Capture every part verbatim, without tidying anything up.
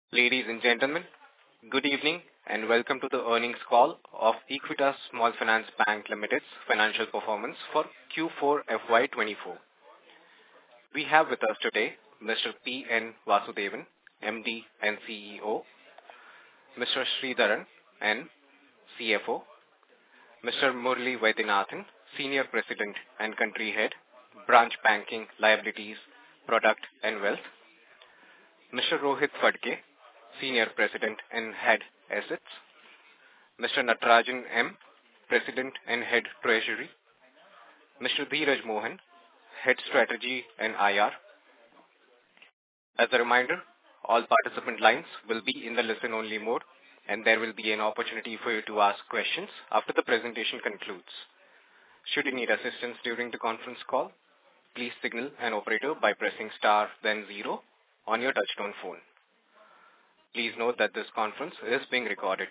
Ladies and gentlemen, good evening and welcome to the earnings call of Equitas Small Finance Bank Limited's financial performance for Q four F Y twenty-four. We have with us today Mister P. N. Vasudevan, M D and C E O, Mister Sridharan N., C F O, Mister Murali Vaidyanathan, Senior President and Country Head, Branch Banking, Liabilities, Product and Wealth, Mister Rohit Phadke, Senior President and Head Assets, Mister Natarajan M., President and Head Treasury, Mister Dheeraj Mohan, Head Strategy and I R. As a reminder, all participant lines will be in the listen-only mode and there will be an opportunity for you to ask questions after the presentation concludes. Should you need assistance during the conference call, please signal an operator by pressing star then zero on your touchtone phone. Please note that this conference is being recorded.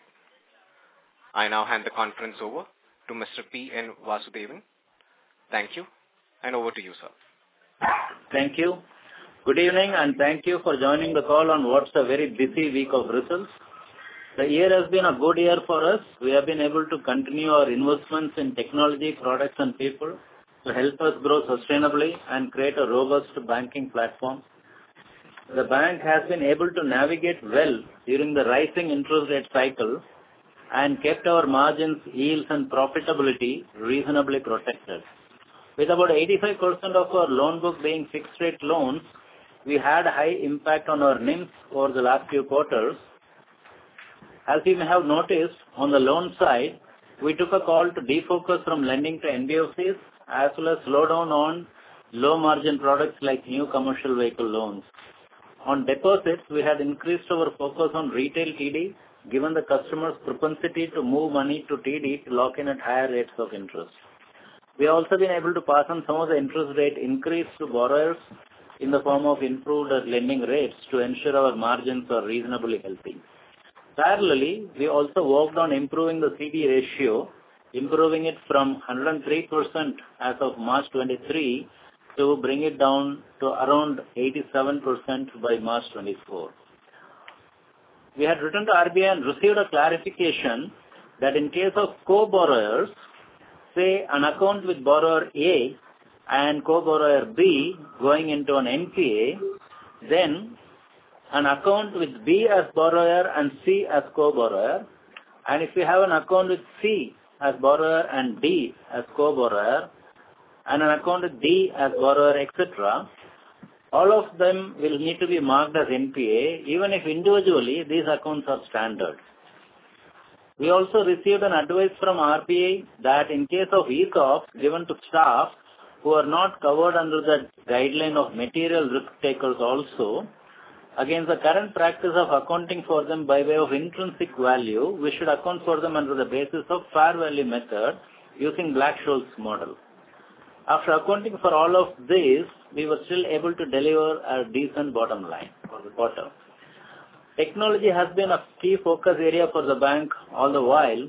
I now hand the conference over to Mister P. N. Vasudevan. Thank you, and over to you, sir. Thank you. Good evening, and thank you for joining the call on what's a very busy week of results. The year has been a good year for us. We have been able to continue our investments in technology, products, and people to help us grow sustainably and create a robust banking platform. The bank has been able to navigate well during the rising interest rate cycle and kept our margins, yields, and profitability reasonably protected. With about eighty-five percent of our loan book being fixed rate loans, we had a high impact on our N I Ms over the last few quarters. As you may have noticed, on the loan side, we took a call to defocus from lending to N B F Cs as well as slow down on low margin products like new commercial vehicle loans. On deposits, we had increased our focus on retail T D, given the customer's propensity to move money to T D to lock in at higher rates of interest. We have also been able to pass on some of the interest rate increase to borrowers in the form of improved lending rates to ensure our margins are reasonably healthy. Parallelly, we also worked on improving the C D ratio, improving it from one hundred three percent as of March twenty-three to bring it down to around eighty-seven percent by March twenty-four. We had written to R B I and received a clarification that in case of co-borrowers, say an account with borrower A and co-borrower B going into an N P A, then an account with B as borrower and C as co-borrower, and if we have an account with C as borrower and D as co-borrower, and an account with D as borrower, et cetera, all of them will need to be marked as N P A, even if individually these accounts are standard. We also received an advice from R B I that in case of E S O Ps given to staff who are not covered under the guideline of material risk takers also, against the current practice of accounting for them by way of intrinsic value, we should account for them under the basis of fair value method using Black-Scholes model. After accounting for all of this, we were still able to deliver a decent bottom line for the quarter. Technology has been a key focus area for the bank all the while.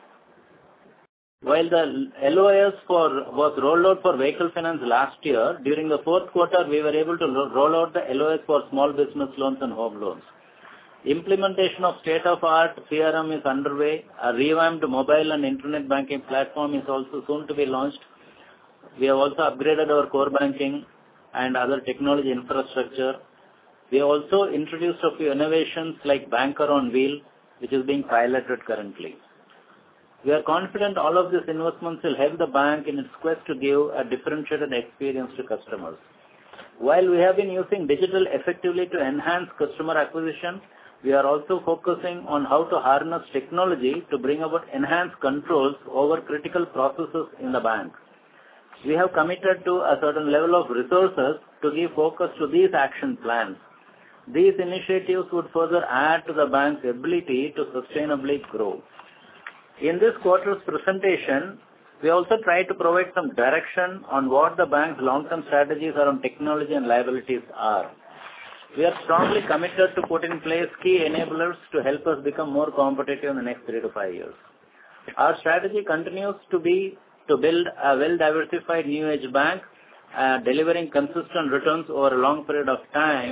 While the L O S for, was rolled out for vehicle finance last year, during the fourth quarter, we were able to roll out the L O S for small business loans and home loans. Implementation of state-of-art C R M is underway. A revamped mobile and internet banking platform is also soon to be launched. We have also upgraded our core banking and other technology infrastructure. We have also introduced a few innovations like Banker on Wheel, which is being piloted currently. We are confident all of these investments will help the bank in its quest to give a differentiated experience to customers. While we have been using digital effectively to enhance customer acquisition, we are also focusing on how to harness technology to bring about enhanced controls over critical processes in the bank. We have committed to a certain level of resources to give focus to these action plans. These initiatives would further add to the bank's ability to sustainably grow. In this quarter's presentation, we also try to provide some direction on what the bank's long-term strategies around technology and liabilities are. We are strongly committed to put in place key enablers to help us become more competitive in the next three to five years. Our strategy continues to be to build a well-diversified new age bank, uh, delivering consistent returns over a long period of time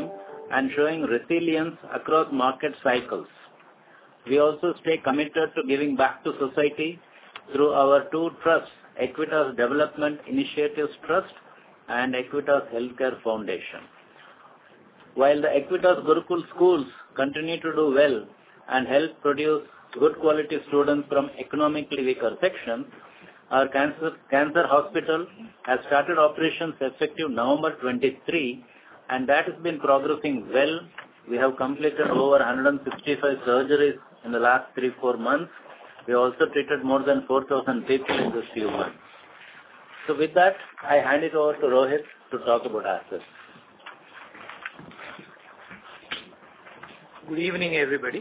and showing resilience across market cycles. We also stay committed to giving back to society through our two trusts, Equitas Development Initiatives Trust and Equitas Healthcare Foundation. While the Equitas Gurukul schools continue to do well and help produce good quality students from economically weaker sections, our cancer, cancer hospital has started operations effective November twenty-third, and that has been progressing well. We have completed over one hundred sixty-five surgeries in the last three, four months. We also treated more than four thousand people in this few months. So with that, I hand it over to Rohit to talk about assets. Good evening, everybody.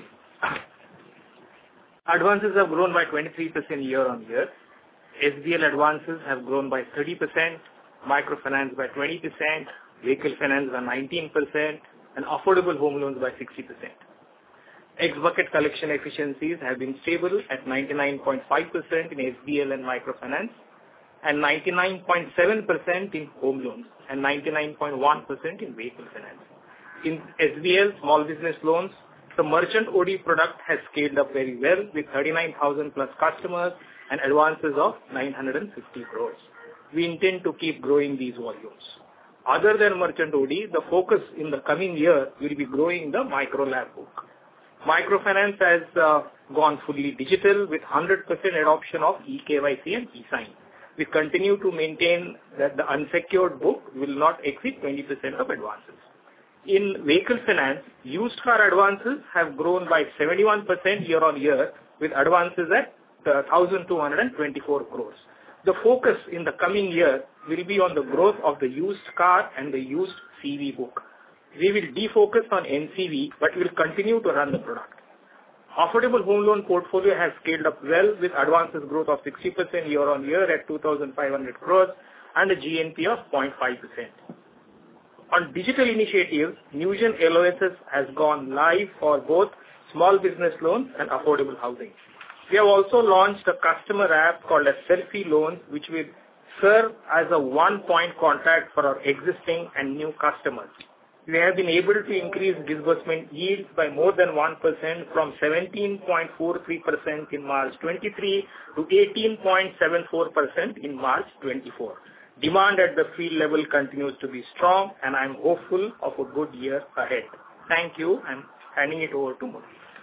Advances have grown by twenty-three percent year on year. S B L advances have grown by thirty percent, microfinance by twenty percent, vehicle finance by nineteen percent, and affordable home loans by sixty percent. Ex-bucket collection efficiencies have been stable at ninety-nine point five percent in S B L and microfinance, and ninety-nine point seven percent in home loans, and ninety-nine point one percent in vehicle finance. In S B L, small business loans, the merchant O D product has scaled up very well with thirty-nine thousand plus customers and advances of nine hundred fifty crores. We intend to keep growing these volumes. Other than merchant O D, the focus in the coming year will be growing the micro lab book. Microfinance has uh, gone fully digital with one hundred percent adoption of e K Y C and e-sign. We continue to maintain that the unsecured book will not exceed twenty percent of advances. In vehicle finance, used car advances have grown by seventy-one percent year on year with advances at uh, one thousand two hundred twenty-four crores. The focus in the coming year will be on the growth of the used car and the used C V book. We will defocus on N C V, but we will continue to run the product. Affordable home loan portfolio has scaled up well with advances growth of sixty percent year on year at two thousand five hundred crores and a G N P of zero point five percent. On digital initiatives, Newgen L O S S has gone live for both small business loans and affordable housing. We have also launched a customer app called as Selfie Loans, which will serve as a one-point contact for our existing and new customers. We have been able to increase disbursement yields by more than one percent from seventeen point four three percent in March twenty-three to eighteen point seven four percent in March twenty-four. Demand at the field level continues to be strong, and I am hopeful of a good year ahead. Thank you. I am handing it over to Murali.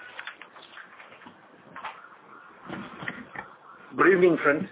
Good evening, friends.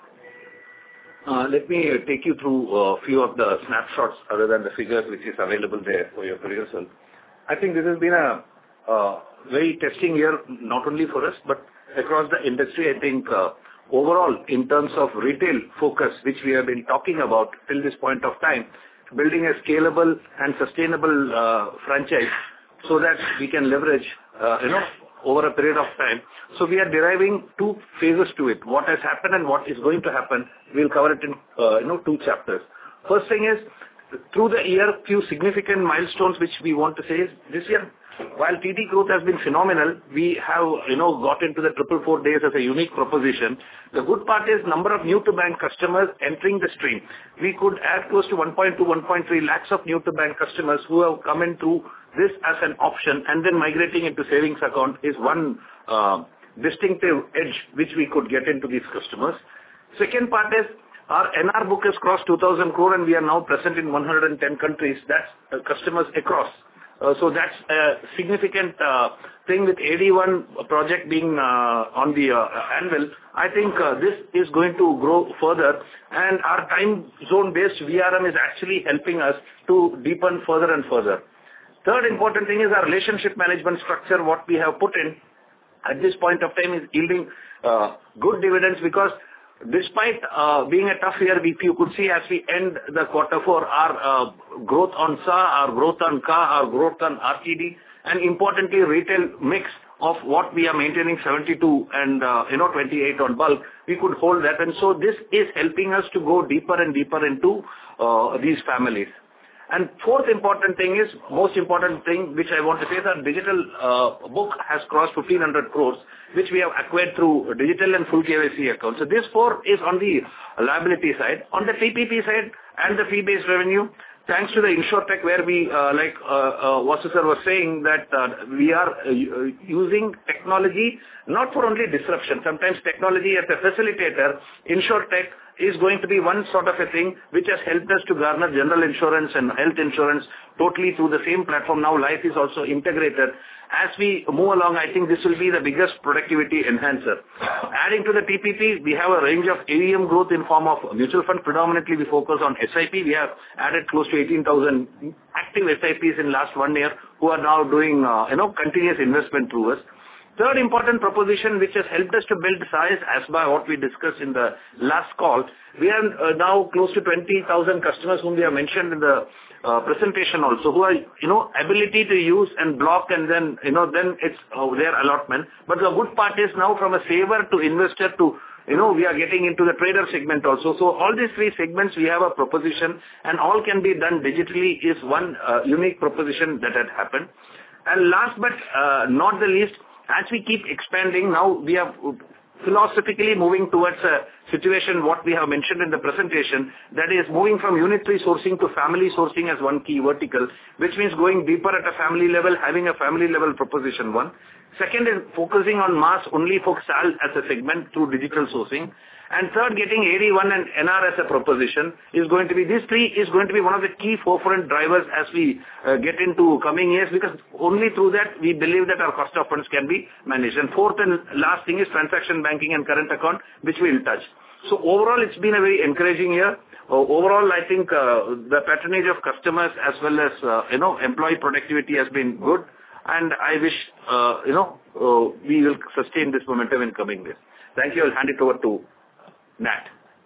Uh, let me uh, take you through a uh, few of the snapshots other than the figures which is available there for your perusal. I think this has been a uh, very testing year, not only for us, but across the industry. I think uh, overall, in terms of retail focus, which we have been talking about till this point of time, building a scalable and sustainable uh, franchise so that we can leverage, uh, you know, over a period of time. So we are deriving two phases to it. What has happened and what is going to happen, we'll cover it in, uh, you know, two chapters. First thing is, through the year, few significant milestones which we want to say is, this year, while T D growth has been phenomenal, we have, you know, got into the triple four days as a unique proposition. The good part is number of new to bank customers entering the stream. We could add close to one point two, one point three lakhs of new to bank customers who have come in through this as an option and then migrating into savings account is one uh, distinctive edge which we could get into these customers. Second part is our N R book has crossed two thousand crore and we are now present in one hundred ten countries. That's uh, customers across. Uh, so that's a significant uh, thing with A D one project being uh, on the uh, anvil. I think uh, this is going to grow further, and our time zone based V R M is actually helping us to deepen further and further. Third important thing is our relationship management structure. What we have put in at this point of time is yielding uh, good dividends, because despite uh, being a tough year, if you could see as we end the quarter four, our uh, growth on S A, our growth on C A, our growth on R T D, and importantly retail mix of what we are maintaining seventy-two and uh, you know twenty-eight on bulk, we could hold that, and so this is helping us to go deeper and deeper into uh, these families. And fourth important thing is, most important thing which I want to say is our digital uh, book has crossed fifteen hundred crores, which we have acquired through digital and full K Y C accounts. So this four is on the liability side. On the P P P side and the fee-based revenue, thanks to the InsurTech, where we, uh, like uh, uh, Vasu sir was saying, that uh, we are uh, using technology not for only disruption. Sometimes technology as a facilitator, InsurTech is going to be one sort of a thing which has helped us to garner general insurance and health insurance totally through the same platform. Now life is also integrated. As we move along, I think this will be the biggest productivity enhancer. Adding to the T P P, we have a range of A U M growth in form of mutual fund. Predominantly, we focus on S I P. We have added close to eighteen thousand active S I Ps in last one year who are now doing, uh, you know, continuous investment through us. Third important proposition which has helped us to build size, as by what we discussed in the last call, we have uh, now close to twenty thousand customers whom we have mentioned in the uh, presentation also, who are, you know, ability to use and block, and then, you know, then it's uh, their allotment. But the good part is now from a saver to investor to, you know, we are getting into the trader segment also. So all these three segments, we have a proposition, and all can be done digitally is one uh, unique proposition that had happened. And last but uh, not the least, as we keep expanding, now we are philosophically moving towards a situation, what we have mentioned in the presentation, that is moving from unitary sourcing to family sourcing as one key vertical, which means going deeper at a family level, having a family level proposition one. Second is focusing on mass only for S A L as a segment through digital sourcing. And third, getting A D one and N R as a proposition is going to be, these three is going to be one of the key forefront drivers as we uh, get into coming years, because only through that we believe that our cost of funds can be managed. And fourth and last thing is transaction banking and current account, which we will touch. So overall, it's been a very encouraging year. Uh, overall, I think uh, the patronage of customers as well as, uh, you know, employee productivity has been good. And I wish, uh, you know, uh, we will sustain this momentum in coming days. Thank you. I'll hand it over to Nat.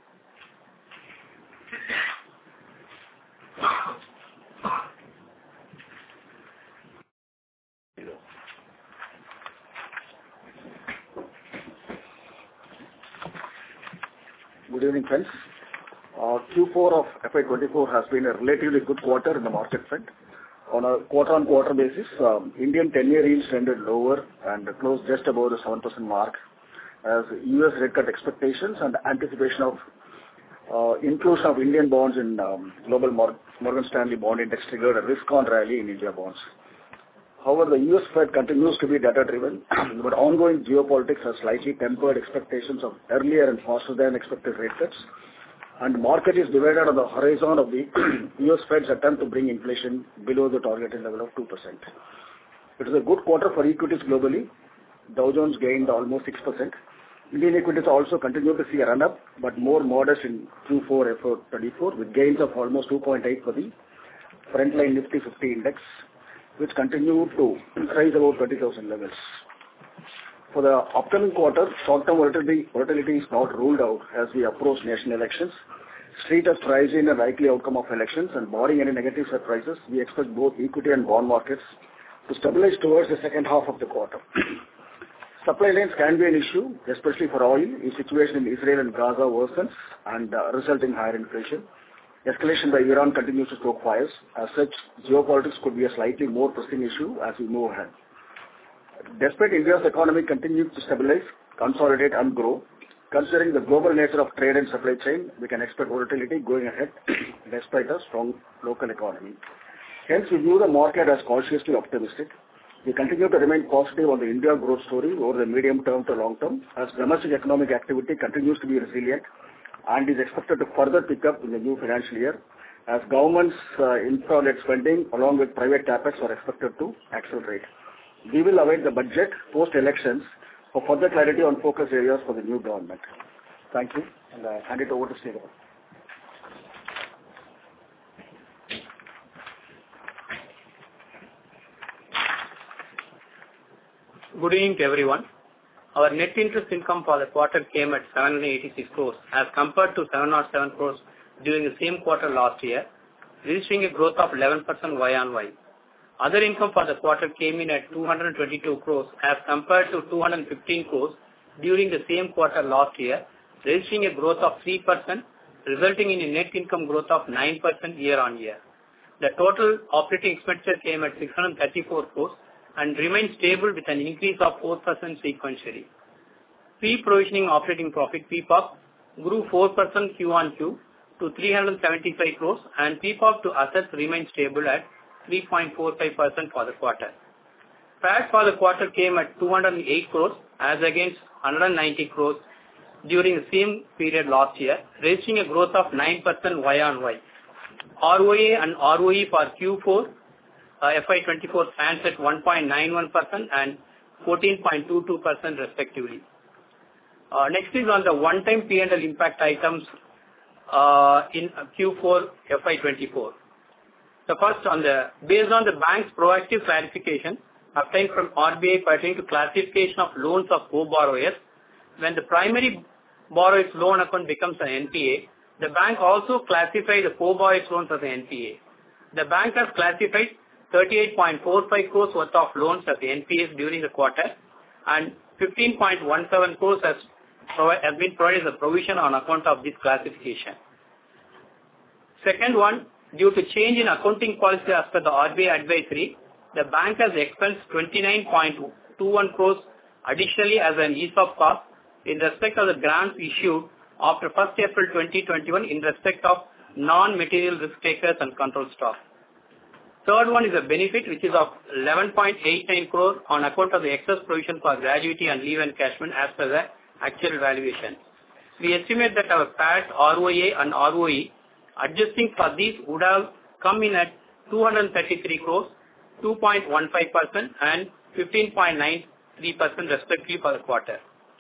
Good evening, friends. Uh, Q four of F Y twenty-four has been a relatively good quarter in the market front. On a quarter-on-quarter basis, um, Indian ten-year yields trended lower and closed just above the seven percent mark, as U S rate cut expectations and anticipation of uh, inclusion of Indian bonds in um, global Mor- Morgan Stanley bond index triggered a risk-on rally in India bonds. However, the U S Fed continues to be data-driven, but ongoing geopolitics has slightly tempered expectations of earlier and faster-than-expected rate cuts, and the market is divided on the horizon of the U S Fed's attempt to bring inflation below the targeted level of two percent. It is a good quarter for equities globally. Dow Jones gained almost six percent. Indian equities also continue to see a run-up, but more modest in Q four F Y twenty-four, with gains of almost two point eight for the frontline Nifty fifty index, which continued to rise above twenty thousand levels. For the upcoming quarter, short-term volatility, volatility is not ruled out as we approach national elections. Street has priced in a likely outcome of elections, and barring any negative surprises, we expect both equity and bond markets to stabilize towards the second half of the quarter. Supply lines can be an issue, especially for oil, if situation in Israel and Gaza worsens and uh, result in higher inflation. Escalation by Iran continues to stoke fires. As such, geopolitics could be a slightly more pressing issue as we move ahead. Despite India's economy continuing to stabilize, consolidate and grow, considering the global nature of trade and supply chain, we can expect volatility going ahead despite a strong local economy. Hence, we view the market as cautiously optimistic. We continue to remain positive on the India growth story over the medium term to long term, as domestic economic activity continues to be resilient and is expected to further pick up in the new financial year, as government's uh, infra-led spending along with private capex are expected to accelerate. We will await the budget post-elections for further clarity on focus areas for the new government. Thank you, and I hand it over to Sridhar. Good evening to everyone. Our net interest income for the quarter came at seven hundred eighty-six crores as compared to seven hundred seven crores during the same quarter last year, registering a growth of eleven percent Y on Y. Other income for the quarter came in at two hundred twenty-two crores as compared to two hundred fifteen crores during the same quarter last year, registering a growth of three percent, resulting in a net income growth of nine percent year on year. The total operating expenditure came at six hundred thirty-four crores and remained stable with an increase of four percent sequentially. Pre-provisioning operating profit P P O P grew four percent Q on Q to three hundred seventy-five crores, and P P O P to assets remained stable at three point four five percent for the quarter. P A T for the quarter came at two hundred eight crores as against one hundred ninety crores during the same period last year, registering a growth of nine percent Y on Y. R O A and R O E for Q four uh, F Y twenty-four stands at one point nine one percent and fourteen point two two percent respectively. Uh, next is on the one-time P and L impact items uh, in Q four F Y twenty-four. The first, on the based on the bank's proactive clarification obtained from R B I pertaining to classification of loans of co-borrowers, when the primary borrower's loan account becomes an N P A, the bank also classifies the co-borrower's loans as an N P A. The bank has classified thirty-eight point four five crores worth of loans as N P As during the quarter, and fifteen point one seven crores has, has been provided as a provision on account of this classification. Second one, due to change in accounting policy as per the R B I advisory, the bank has expensed twenty-nine point two one crores additionally as an E S O P cost in respect of the grants issued after first April twenty twenty-one in respect of non-material risk takers and control staff. Third one is a benefit which is of eleven point eight nine crores on account of the excess provision for gratuity and leave encashment as per the actual valuation. We estimate that our P A T, R O A and R O E adjusting for these would have come in at two hundred thirty-three crores, two point one five percent and fifteen point nine three percent respectively for the quarter.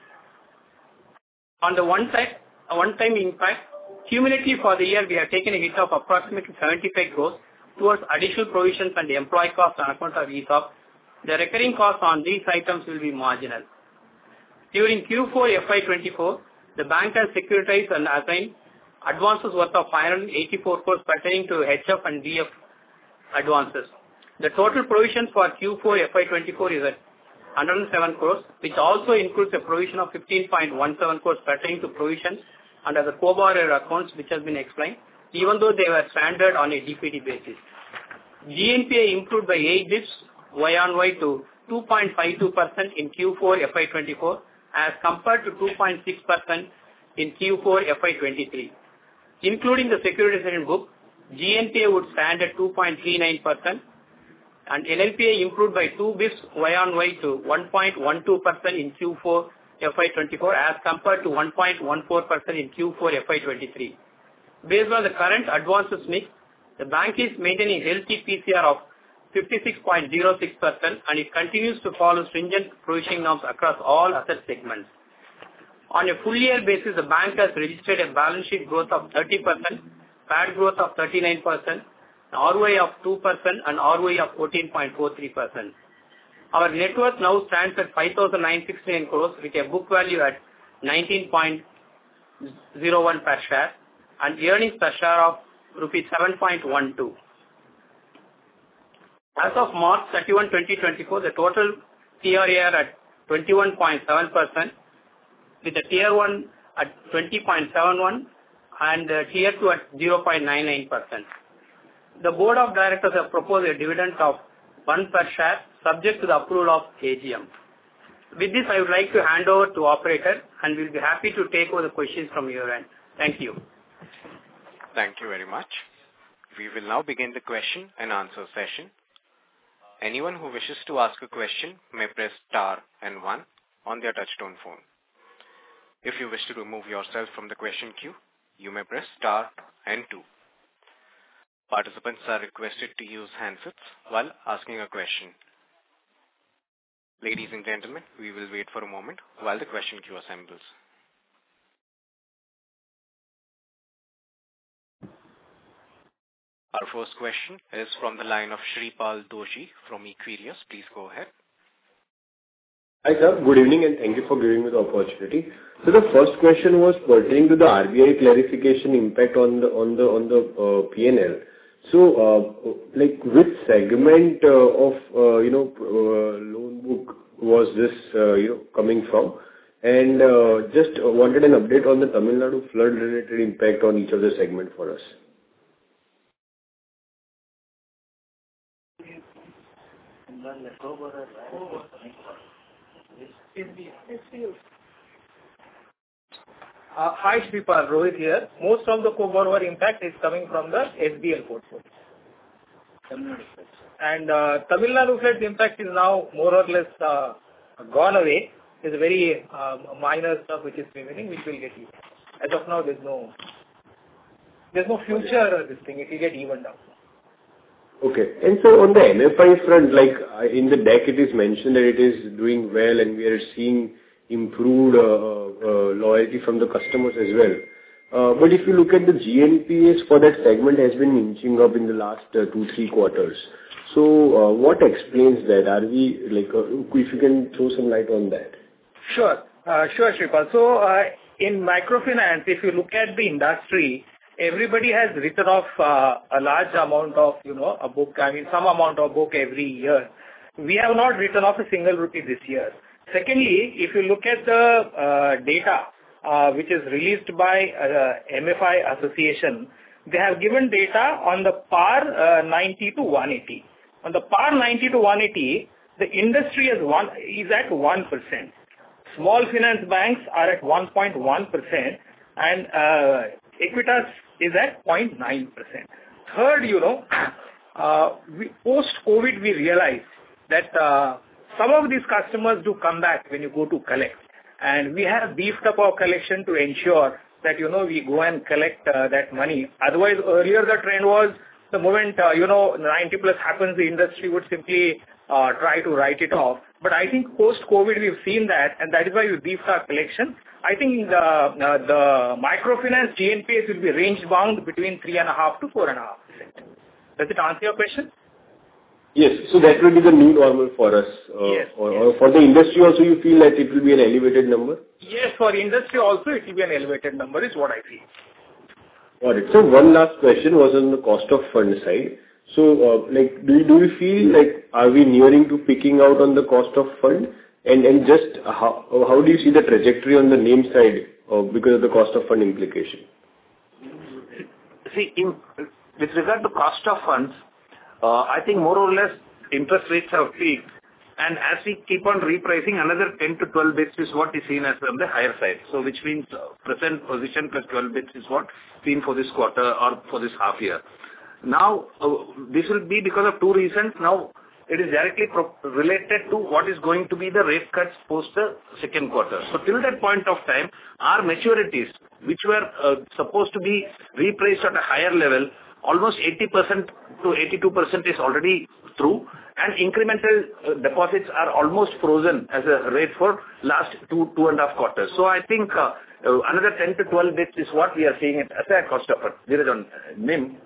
On the one side, a one-time impact, cumulatively for the year we have taken a hit of approximately seventy-five crores towards additional provisions and employee costs on account of E S O P. The recurring costs on these items will be marginal. During Q four F Y twenty-four, the bank has securitized and assigned advances worth of five hundred eighty-four crores pertaining to H F and D F advances. The total provisions for Q four F Y twenty-four is at one hundred seven crores, which also includes a provision of fifteen point one seven crores pertaining to provisions under the co-borrower accounts, which has been explained, even though they were standard on a D P D basis. G N P A improved by eight basis points Y on Y to two point five two percent in Q four F Y twenty-four as compared to two point six percent in Q four F Y twenty-three. Including the securitization book, G N P A would stand at two point three nine percent and N N P A improved by two basis points Y on Y to one point one two percent in Q four F Y twenty-four as compared to one point one four percent in Q four F Y twenty-three. Based on the current advances mix, the bank is maintaining a healthy P C R of fifty-six point zero six percent and it continues to follow stringent provisioning norms across all asset segments. On a full year basis, the bank has registered a balance sheet growth of thirty percent, P A T growth of thirty-nine percent, R O A of two percent and R O E of fourteen point four three percent. Our net worth now stands at five thousand nine hundred sixty-nine crores with a book value at nineteen point zero one per share and earnings per share of rupees seven point one two. As of March thirty-first, twenty twenty-four, the total T R A R at twenty-one point seven percent with the Tier one at twenty point seven one and uh, Tier two at zero point nine nine percent. The Board of Directors have proposed a dividend of one per share subject to the approval of A G M. With this, I would like to hand over to operator and we'll be happy to take over the questions from your end. Thank you. Thank you very much. We will now begin the question and answer session. Anyone who wishes to ask a question may press star and one on their touchtone phone. If you wish to remove yourself from the question queue, you may press star and two. Participants are requested to use handsets while asking a question. Ladies and gentlemen, we will wait for a moment while the question queue assembles. Our first question is from the line of Shripal Doshi from Equirius. Please go ahead. Hi sir, good evening and thank you for giving me the opportunity. So the first question was pertaining to the R B I clarification impact on the on the on the uh, P and L. So, uh, like which segment uh, of uh, you know uh, loan book was this uh, you know coming from? And uh, just wanted an update on the Tamil Nadu flood related impact on each of the segment for us. Uh, Hi, Sripal. Rohit here. Most of the co-borrower impact is coming from the S B L portfolio. And uh, Tamil Nadu floods impact is now more or less uh, gone away. It's very uh, minor stuff which is remaining, which will get evened. As of now, there's no there's no future uh, this thing. It will get evened out. Okay. And so on the M F I front, like uh, in the deck, it is mentioned that it is doing well, and we are seeing improved uh, uh, loyalty from the customers as well. Uh, But if you look at the G N P As for that segment has been inching up in the last uh, two, three quarters. So, uh, what explains that? Are we like, uh, if you can throw some light on that? Sure. Uh, Sure, Sripal. So, uh, in microfinance, if you look at the industry, everybody has written off uh, a large amount of, you know, a book, I mean, some amount of book every year. We have not written off a single rupee this year. Secondly, if you look at the uh, data, uh, which is released by uh, M F I Association, they have given data on the P A R uh, ninety to one eighty. On the P A R ninety to one eighty, the industry is one is at one percent. Small finance banks are at one point one percent, and uh, Equitas is at zero point nine percent. Third, you know, uh, we, post-COVID, we realized that uh, some of these customers do come back when you go to collect. And we have beefed up our collection to ensure that, you know, we go and collect uh, that money. Otherwise, earlier the trend was the moment, uh, you know, ninety plus happens, the industry would simply uh, try to write it off. But I think post-COVID, we've seen that, and that is why we beefed our collection. I think the, uh, the microfinance G N P As will be range-bound between three point five to four point five percent. Does it answer your question? Yes. So that will be the new normal for us. Uh, Yes, or, yes. or for the industry also, you feel that it will be an elevated number? Yes, for industry also, it will be an elevated number, is what I feel. Got it. So one last question was on the cost of fund side. So, uh, like, do you, do you feel like, are we nearing to picking out on the cost of fund? And, and just how, how do you see the trajectory on the NIM side, uh, because of the cost of fund implication? See, in, with regard to cost of funds, uh, I think more or less interest rates have peaked, and as we keep on repricing, another ten to twelve bits is what is seen as on the higher side. So which means uh, present position plus twelve bits is what seen for this quarter or for this half year. Now, uh, this will be because of two reasons. Now, it is directly pro- related to what is going to be the rate cuts post the second quarter. So till that point of time, our maturities, which were uh, supposed to be repriced at a higher level, almost eighty percent to eighty-two percent is already through, and incremental uh, deposits are almost frozen as a rate for last two, two and a half quarters. So I think uh, uh, another ten to twelve bits is what we are seeing it as a cost of fund. There is on uh, NIM.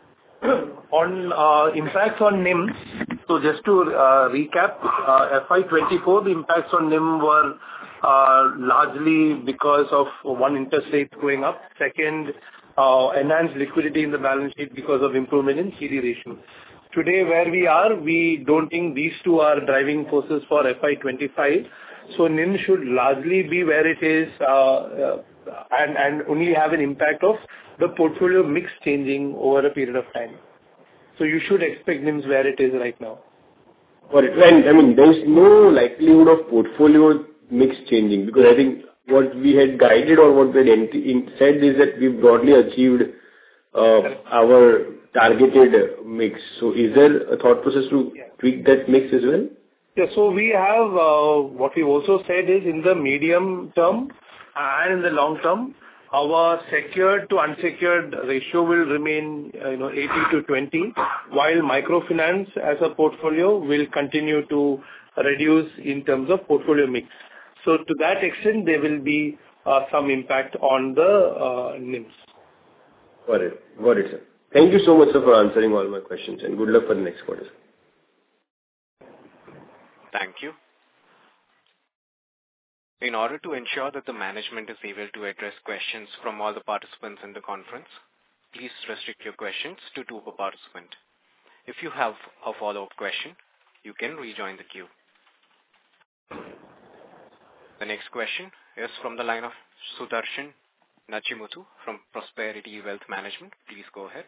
On uh, impacts on NIM, so just to uh, recap, uh, F Y twenty-four, the impacts on NIM were uh, largely because of one, interest rates going up. Second, uh, enhanced liquidity in the balance sheet because of improvement in C D ratio. Today, where we are, we don't think these two are driving forces for F Y twenty-five. So NIM should largely be where it is uh, uh, and, and only have an impact of the portfolio mix changing over a period of time. So you should expect NIMs where it is right now. Got it. And I mean, there is no likelihood of portfolio mix changing, because I think what we had guided or what we had ent- in- said is that we broadly achieved uh, our targeted mix. So is there a thought process to tweak that mix as well? Yeah, so we have, uh, what we also said is in the medium term and in the long term, our secured to unsecured ratio will remain, uh, you know, eighty to twenty, while microfinance as a portfolio will continue to reduce in terms of portfolio mix. So to that extent, there will be uh, some impact on the uh, NIMs. Got it. Got it, sir. Thank you so much, sir, for answering all my questions, and good luck for the next quarter. Thank you. In order to ensure that the management is able to address questions from all the participants in the conference, please restrict your questions to two per participant. If you have a follow-up question, you can rejoin the queue. The next question is from the line of Sudarshan Nachimuthu from Prosperity Wealth Management. Please go ahead.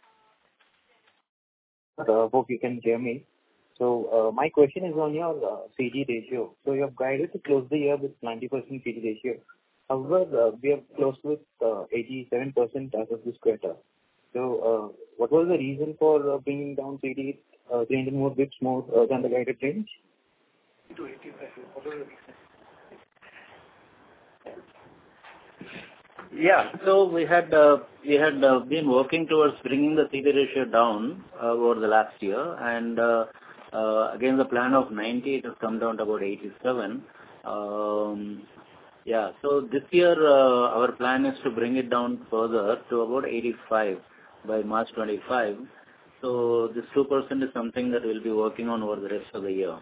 Uh, hope you can hear me. So uh, my question is on your uh, C D ratio. So you have guided to close the year with ninety percent C D ratio. However, uh, we are close with uh, eighty-seven percent as of this quarter. So, uh, what was the reason for uh, bringing down C D uh, three hundred more bits more uh, than the guided range? To eighty-five. What was the reason? Yeah. So we had uh, we had uh, been working towards bringing the C D ratio down uh, over the last year, and uh, uh, again the plan of ninety, it has come down to about eighty-seven. Um, yeah. So this year uh, our plan is to bring it down further to about eighty-five by March twenty-five. So this two percent is something that we'll be working on over the rest of the year.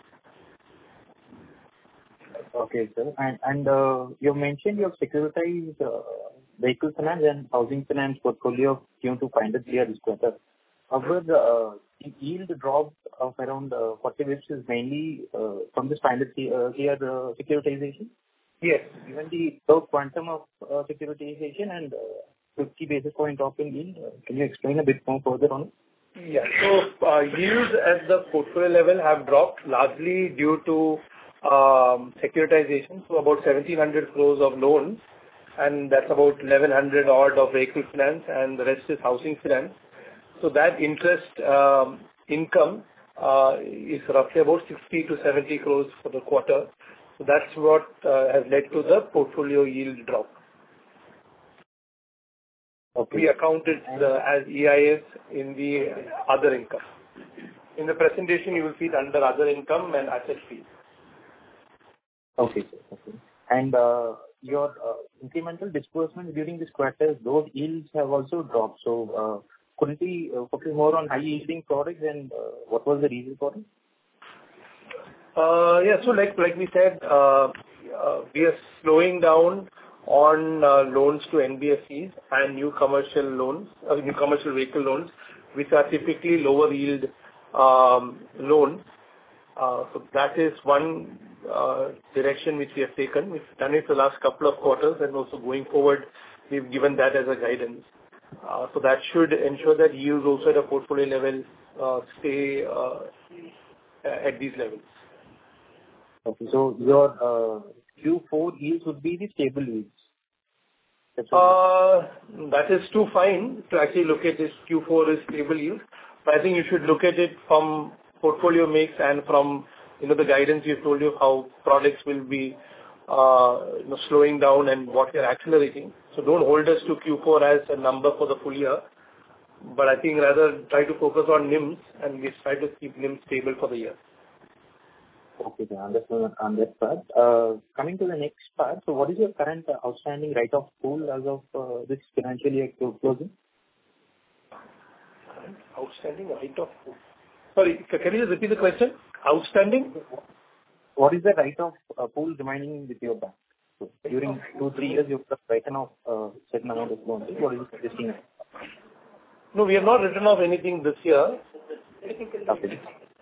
Okay, sir. And and uh, you mentioned you have securitized uh, vehicle finance and housing finance portfolio came to find it here this quarter. However, uh, the yield drop of around uh, forty basis is mainly uh, from this standard uh, here uh, securitization. Yes. Given the low quantum of uh, securitization and uh, fifty basis point drop in yield, uh, can you explain a bit more further on it? Yeah. So uh, yields at the portfolio level have dropped largely due to um, securitization. So about seventeen hundred crores of loans, and that's about eleven hundred odd of vehicle finance, and the rest is housing finance. So that interest um, income uh, is roughly about sixty to seventy crores for the quarter. So that's what uh, has led to the portfolio yield drop. Okay. We accounted the, as E I S in the other income. In the presentation, you will see it under other income and asset fees. Okay, sir. Okay. And uh, your uh, incremental disbursements during this quarter, those yields have also dropped. So, uh, couldn't we uh, focus more on high-yielding products, and uh, what was the reason for it? Uh, yeah, so like like we said, uh, uh, we are slowing down on uh, loans to N B F Cs and new commercial loans, uh, new commercial vehicle loans, which are typically lower yield um, loans. Uh, so that is one uh, direction which we have taken. We've done it the last couple of quarters, and also going forward, we've given that as a guidance. Uh, so that should ensure that yields also at a portfolio level uh, stay uh, at these levels. Okay, so your uh, Q four yields would be the stable yields. That's Uh, that is too fine to actually look at this Q four as stable yield. But I think you should look at it from portfolio mix and from, you know, the guidance we've told you how products will be, uh, you know, slowing down and what you're accelerating. So don't hold us to Q four as a number for the full year. But I think rather try to focus on N I Ms, and we try to keep N I M stable for the year. Okay, I understand on that part. Uh, Coming to the next part, so what is your current uh, outstanding write-off pool as of uh, this financial year clo- closing? Outstanding write-off pool. Sorry, c- can you just repeat the question? Outstanding? What is the write-off uh, pool remaining with your bank? So during two, three years, you've written off uh, certain amount of loans. What is it existing? No, we have not written off anything this year. Okay.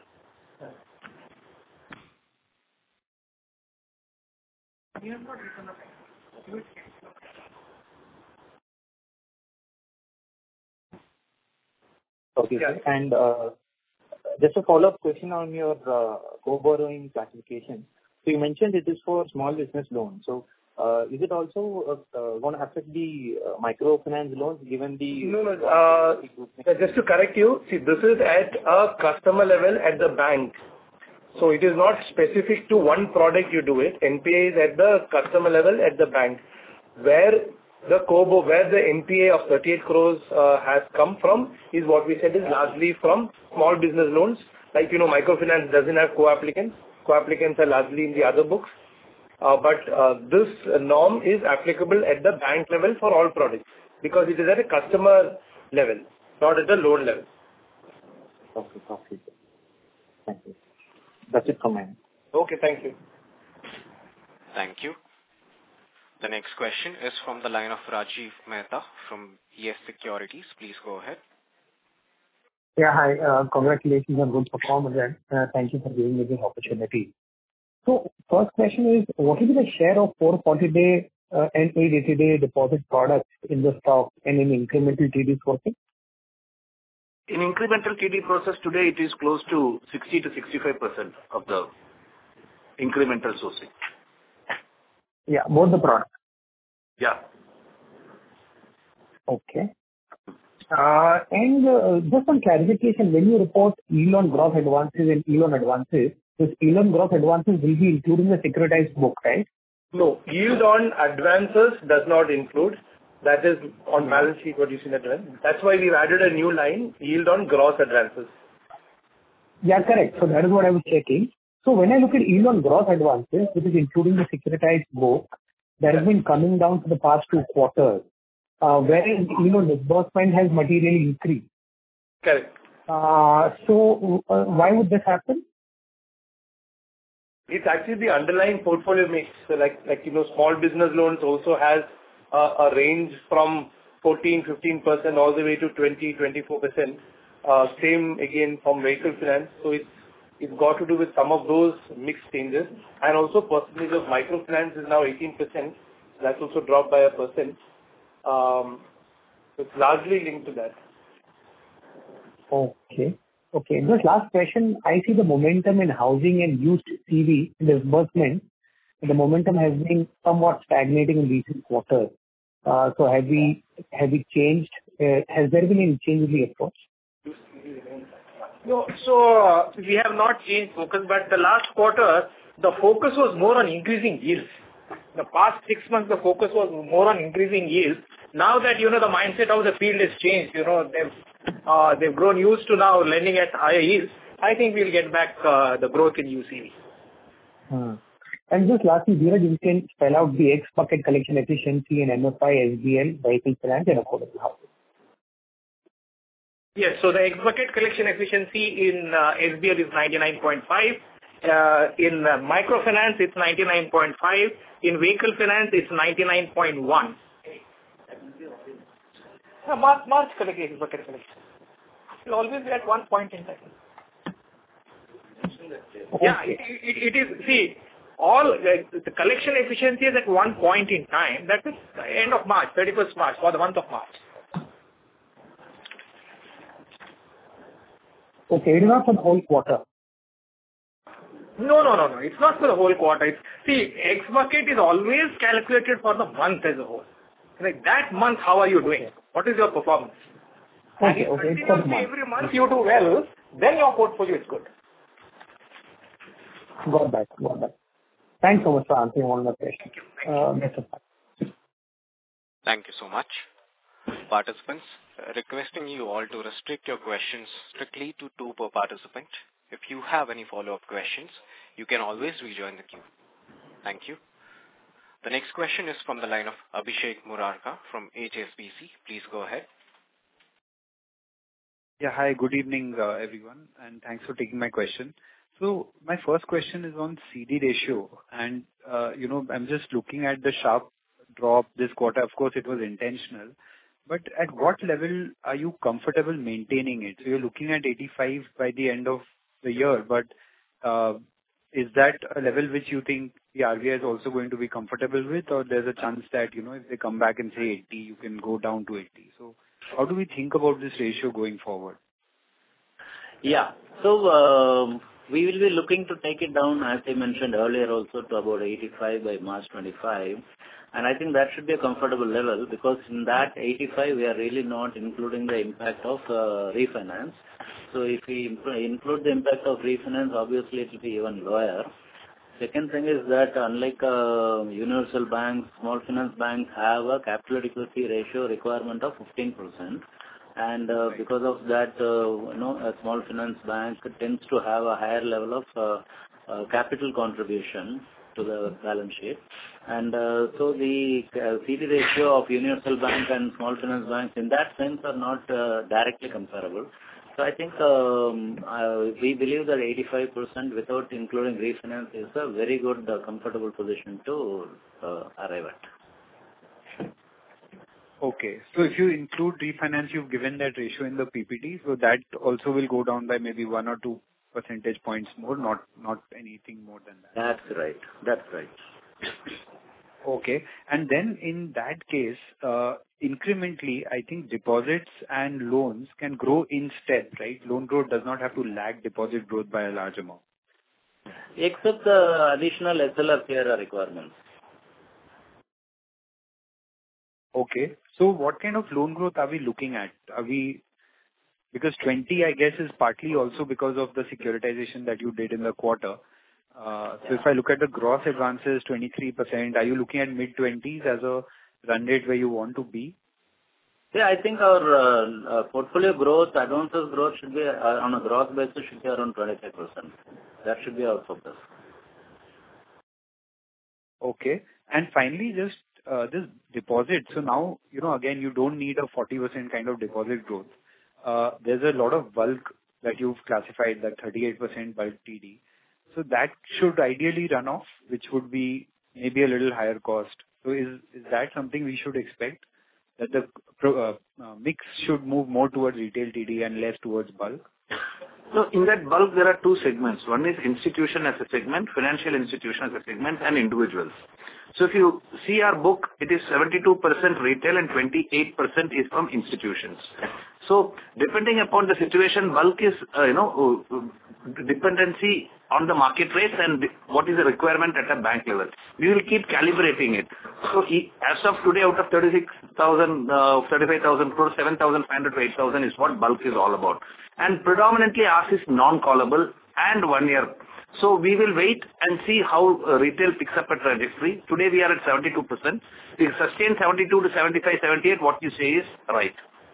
Okay, Yeah. sir. And uh, just a follow-up question on your uh, co-borrowing classification. So you mentioned it is for small business loans. So uh, is it also uh, uh, going to affect the uh, microfinance loans given the... No, no. uh, Just to correct you, see, this is at a customer level at the bank. So it is not specific to one product you do it. N P A is at the customer level at the bank, where the COBO, where the N P A of thirty-eight crores uh, has come from, is what we said is largely from small business loans. Like, you know, microfinance doesn't have co-applicants. Co-applicants are largely in the other books. Uh, but uh, this norm is applicable at the bank level for all products, because it is at a customer level, not at the loan level. Okay, okay. Thank you. That's it from my end. Okay, thank you. Thank you. The next question is from the line of Rajiv Mehta from Yes Securities. Please go ahead. Yeah, hi. Uh, congratulations on good performance, and uh, thank you for giving me this opportunity. So, first question is, what will be the share of four forty day uh, and eight eighty day deposit products in the stock and in incremental T D sourcing? In incremental T D process today, it is close to sixty to sixty-five percent of the incremental sourcing. Yeah, both the products. Yeah. Okay. Uh, and uh, just one clarification, when you report yield on gross advances and yield on advances, this yield on gross advances will be including the securitized book, right? No, yield on advances does not include. That is on balance sheet what you see in the trend. That's why we've added a new line, yield on gross advances. Yeah, correct. So that is what I was checking. So when I look at yield on gross advances, which is including the securitized book, that has been coming down for the past two quarters, uh, whereas yield on disbursement has materially increased. Correct. Uh, so uh, why would this happen? It's actually the underlying portfolio mix. So like, like, you know, small business loans also has a, a range from fourteen, fifteen percent all the way to twenty, twenty-four percent. Uh, same again from vehicle finance. So it's, it's got to do with some of those mix changes. And also percentage of microfinance is now eighteen percent. That's also dropped by a percent. Um, so it's largely linked to that. Okay. Okay. Just last question. I see the momentum in housing and used C V disbursement. The momentum has been somewhat stagnating in recent quarters. Uh, so have we have we changed? Uh, has there been any change in the approach? No, so uh, we have not changed focus, but the last quarter the focus was more on increasing yields. The past six months the focus was more on increasing yields. Now that you know the mindset of the field has changed, you know they've uh, they've grown used to now lending at higher yields. I think we'll get back uh, the growth in U C V. Hmm. And just lastly, Dheeraj, you can spell out the X bucket collection efficiency in M F I, S B L, vehicle finance, and affordable housing. Yes, so the X bucket collection efficiency in uh, S B L is ninety-nine point five. Uh, in uh, microfinance, it's ninety-nine point five. In vehicle finance, it's ninety-nine point one. Uh, March, March collection, X bucket collection. It will always be at one point in time. Okay. Yeah, it, it, it is, see, all uh, the collection efficiency is at one point in time. That is the end of March, thirty-first March, for the month of March. Okay, it is not for the whole quarter. No, no, no, no. It's not for the whole quarter. It's, see, X bucket is always calculated for the month as a whole. Like that month, how are you doing? What is your performance? Okay, okay. It's for the month. Every month you do well, then your portfolio is good. Got that, got that. Thanks so much for answering all my questions. Uh, best of luck. Thank you so much. Participants, uh, requesting you all to restrict your questions strictly to two per participant. If you have any follow-up questions, you can always rejoin the queue. Thank you. The next question is from the line of Abhishek Murarka from H S B C. Please go ahead. Yeah, hi, good evening, uh, everyone, and thanks for taking my question. So my first question is on C D ratio, and uh, you know, I'm just looking at the sharp drop this quarter. Of course, it was intentional, but at what level are you comfortable maintaining it? So you're looking at eighty-five by the end of the year, but uh, is that a level which you think the R B I is also going to be comfortable with, or there's a chance that, you know, if they come back and say eighty, you can go down to eighty? So how do we think about this ratio going forward? Yeah. So, um, we will be looking to take it down, as I mentioned earlier, also to about eighty-five by March twenty-five. And I think that should be a comfortable level, because in that eighty-five, we are really not including the impact of uh, refinance. So if we include the impact of refinance, obviously it will be even lower. Second thing is that unlike uh, universal banks, small finance banks have a capital adequacy ratio requirement of fifteen percent. And uh, because of that, uh, you know, a small finance bank tends to have a higher level of uh, uh, capital contribution to the balance sheet. And uh, so the uh, C D ratio of universal bank and small finance banks in that sense are not uh, directly comparable. So I think um, uh, we believe that eighty-five percent without including refinance is a very good, uh, comfortable position to uh, arrive at. Okay. So if you include refinance, you've given that ratio in the P P T, so that also will go down by maybe one or two percentage points more, not not anything more than that. That's right. That's right. Okay. And then in that case, uh, incrementally, I think deposits and loans can grow in step, right? Loan growth does not have to lag deposit growth by a large amount. Except the additional S L R P R requirements. Okay. So what kind of loan growth are we looking at? Are we... Because twenty, I guess, is partly also because of the securitization that you did in the quarter. Uh, So if I look at the gross advances, twenty-three percent, are you looking at mid-twenties as a run rate where you want to be? Yeah, I think our uh, uh, portfolio growth, advances growth should be uh, on a gross basis, should be around twenty-five percent. That should be our focus. Okay. And finally, just uh, this deposit. So now, you know, again, you don't need a forty percent kind of deposit growth. Uh, There's a lot of bulk that you've classified, that thirty-eight percent bulk T D. So that should ideally run off, which would be maybe a little higher cost. So is is that something we should expect, that the pro- uh, uh, mix should move more towards retail T D and less towards bulk? So in that bulk, there are two segments. One is institution as a segment, financial institution as a segment, and individuals. So if you see our book, it is seventy-two percent retail and twenty-eight percent is from institutions. So depending upon the situation, bulk is, uh, you know, uh, dependency on the market rates and what is the requirement at a bank level. We will keep calibrating it. So as of today, out of thirty-six thousand, uh, thirty-five thousand crores, seven thousand five hundred to eight thousand is what bulk is all about. And predominantly ours is non-callable and one year. So we will wait and see how uh, retail picks up a trajectory. Today we are at seventy-two percent. We sustain seventy-two to seventy-five, seventy-eight. What you say is right.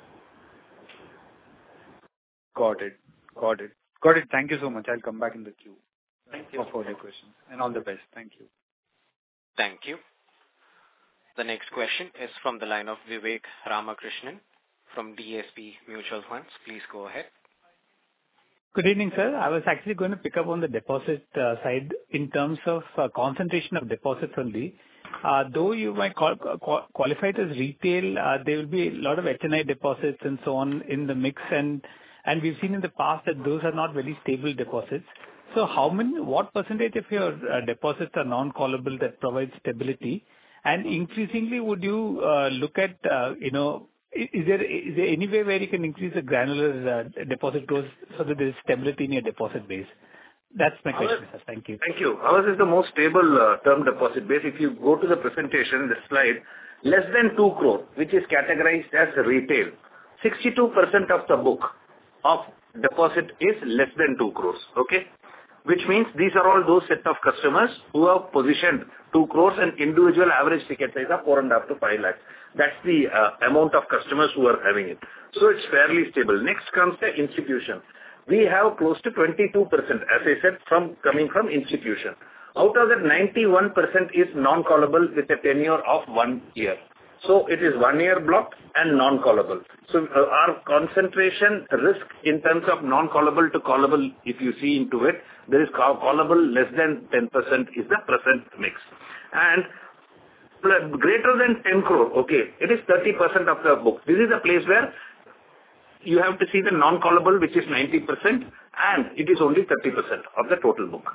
Got it. Got it. Got it. Thank you so much. I'll come back in the queue. Thank you. For further questions. And all the best. Thank you. Thank you. The next question is from the line of Vivek Ramakrishnan from D S P Mutual Funds. Please go ahead. Good evening, sir. I was actually going to pick up on the deposit uh, side in terms of uh, concentration of deposits only. Uh, though you might call, qual- qualify it as retail, uh, there will be a lot of H N I deposits and so on in the mix, and and we've seen in the past that those are not very stable deposits. So how many, what percentage of your uh, deposits are non-callable that provides stability? And increasingly, would you uh, look at, uh, you know, Is there is there any way where you can increase the granular uh, deposit growth so that there is stability in your deposit base? That's my question, sir. Thank you. Thank you. Ours is the most stable uh, term deposit base. If you go to the presentation, the slide, less than two crore, which is categorized as retail, sixty-two percent of the book of deposit is less than two crores. Okay? Which means these are all those set of customers who have positioned two crores and individual average ticket size of four and a half to five lakhs. That's the uh, amount of customers who are having it. So it's fairly stable. Next comes the institution. We have close to twenty-two percent, as I said, from coming from institution. Out of that, ninety-one percent is non-callable with a tenure of one year. So it is one year block and non-callable. So uh, our concentration risk in terms of non-callable to callable, if you see into it, there is callable less than ten percent is the present mix. And greater than ten crore, okay, it is thirty percent of the book. This is a place where you have to see the non-callable, which is ninety percent, and it is only thirty percent of the total book.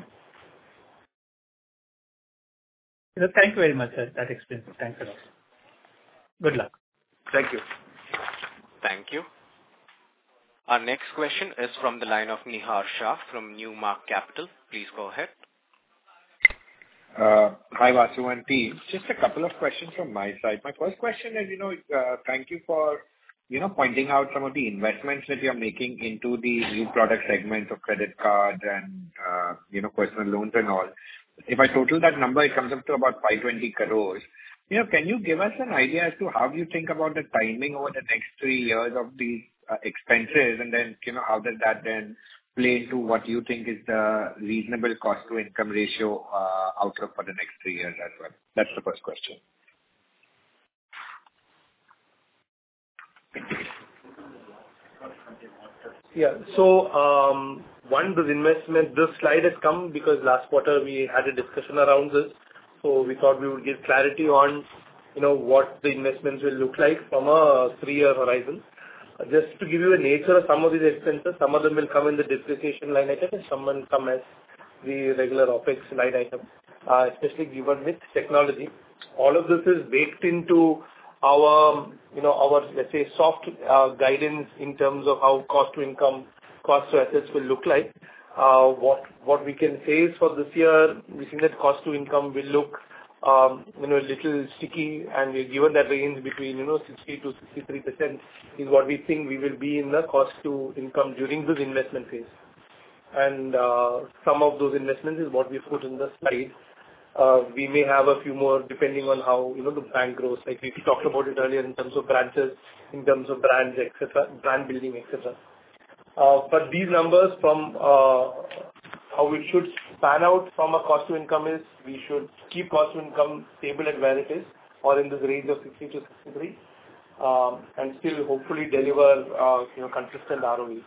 Thank you very much, sir. That explains it. Thanks a lot. Good luck. Thank you. Thank you. Our next question is from the line of Nihar Shah from Newmark Capital. Please go ahead. Uh, hi, Vasu and team. Just a couple of questions from my side. My first question is, you know, uh, thank you for, you know, pointing out some of the investments that you're making into the new product segments of credit cards and, uh, you know, personal loans and all. If I total that number, it comes up to about five hundred twenty crores. You know, can you give us an idea as to how you think about the timing over the next three years of these uh, expenses, and then, you know, how does that then play into what you think is the reasonable cost to income ratio uh, outlook for the next three years as well? That's the first question. Yeah. So, um, one, this investment, this slide has come because last quarter we had a discussion around this. So we thought we would give clarity on, you know, what the investments will look like from a three-year horizon. Uh, Just to give you a nature of some of these expenses, some of them will come in the depreciation line item and some will come as the regular OpEx line item, uh, especially given with technology. All of this is baked into our, you know, our, let's say, soft uh, guidance in terms of how cost to income, cost to assets will look like. Uh, what what we can say is for this year, we think that cost to income will look um, you know, a little sticky, and we've given that range between, you know, sixty to sixty-three percent is what we think we will be in the cost to income during this investment phase. And uh, some of those investments is what we put in the slide. Uh, we may have a few more depending on how, you know, the bank grows. Like we talked about it earlier in terms of branches, in terms of brands, et cetera, brand building, et cetera. Uh, but these numbers from uh, how it should span out from a cost to income is we should keep cost to income stable at where it is, or in this range of sixty to sixty-three, um, and still hopefully deliver uh, you know, consistent R O Es.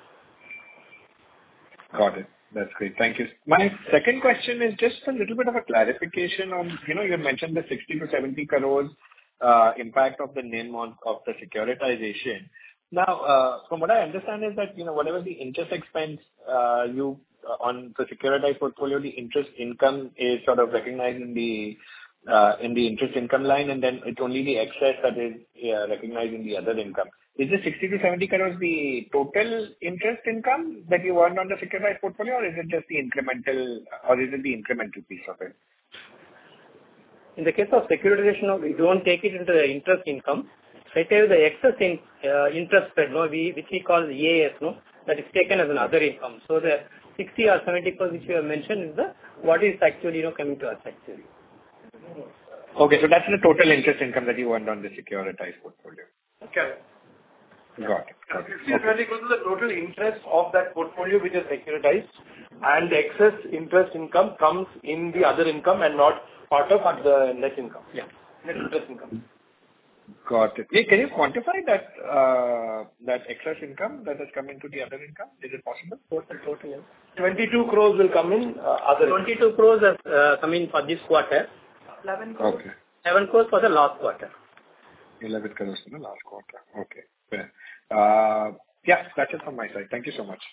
Got it. That's great. Thank you. My second question is just a little bit of a clarification on, you know, you mentioned the sixty to seventy crores uh, impact of the N I M on of the securitization. Now, uh, from what I understand is that, you know, whatever the interest expense uh, you uh, on the securitized portfolio, the interest income is sort of recognized in the uh, in the interest income line, and then it's only the excess that is uh, recognized in the other income. Is the sixty to seventy crores the total interest income that you earned on the securitized portfolio, or is it just the incremental, or is it the incremental piece of it? In the case of securitization, we don't take it into the interest income. Right away, the excess in, uh, interest spread, no, we, which we call the E A S, no, that is taken as another income. So the sixty or seventy crores which you have mentioned is the what is actually, you know, coming to us actually. Okay, so that's the total interest income that you earned on the securitized portfolio. Okay. Got it. Got it. sixty to seventy crores is the total interest of that portfolio which is securitized, and the excess interest income comes in the other income and not part of the net income. Yeah, net interest income. Got it. Can you quantify that uh, that excess income that has come into the other income? Is it possible? Total, total, yes. twenty-two crores will come in uh, other. twenty-two crores has uh, come in for this quarter. eleven crores. Okay. seven crores for the last quarter. eleven crores for the last quarter. Okay. Fair. Uh, yeah, that's it from my side. Thank you so much.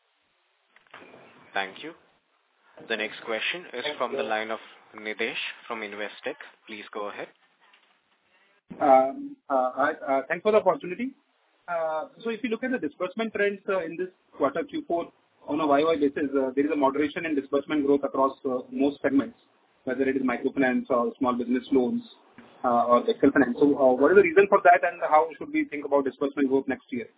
Thank you. The next question is from the line of Nidesh from Investec. Please go ahead. Um, uh, uh, Thanks for the opportunity. Uh, So if you look at the disbursement trends uh, in this quarter Q four on a Y O Y basis, uh, there is a moderation in disbursement growth across uh, most segments, whether it is microfinance or small business loans uh, or vehicle finance. So uh, what is the reason for that, and how should we think about disbursement growth next year?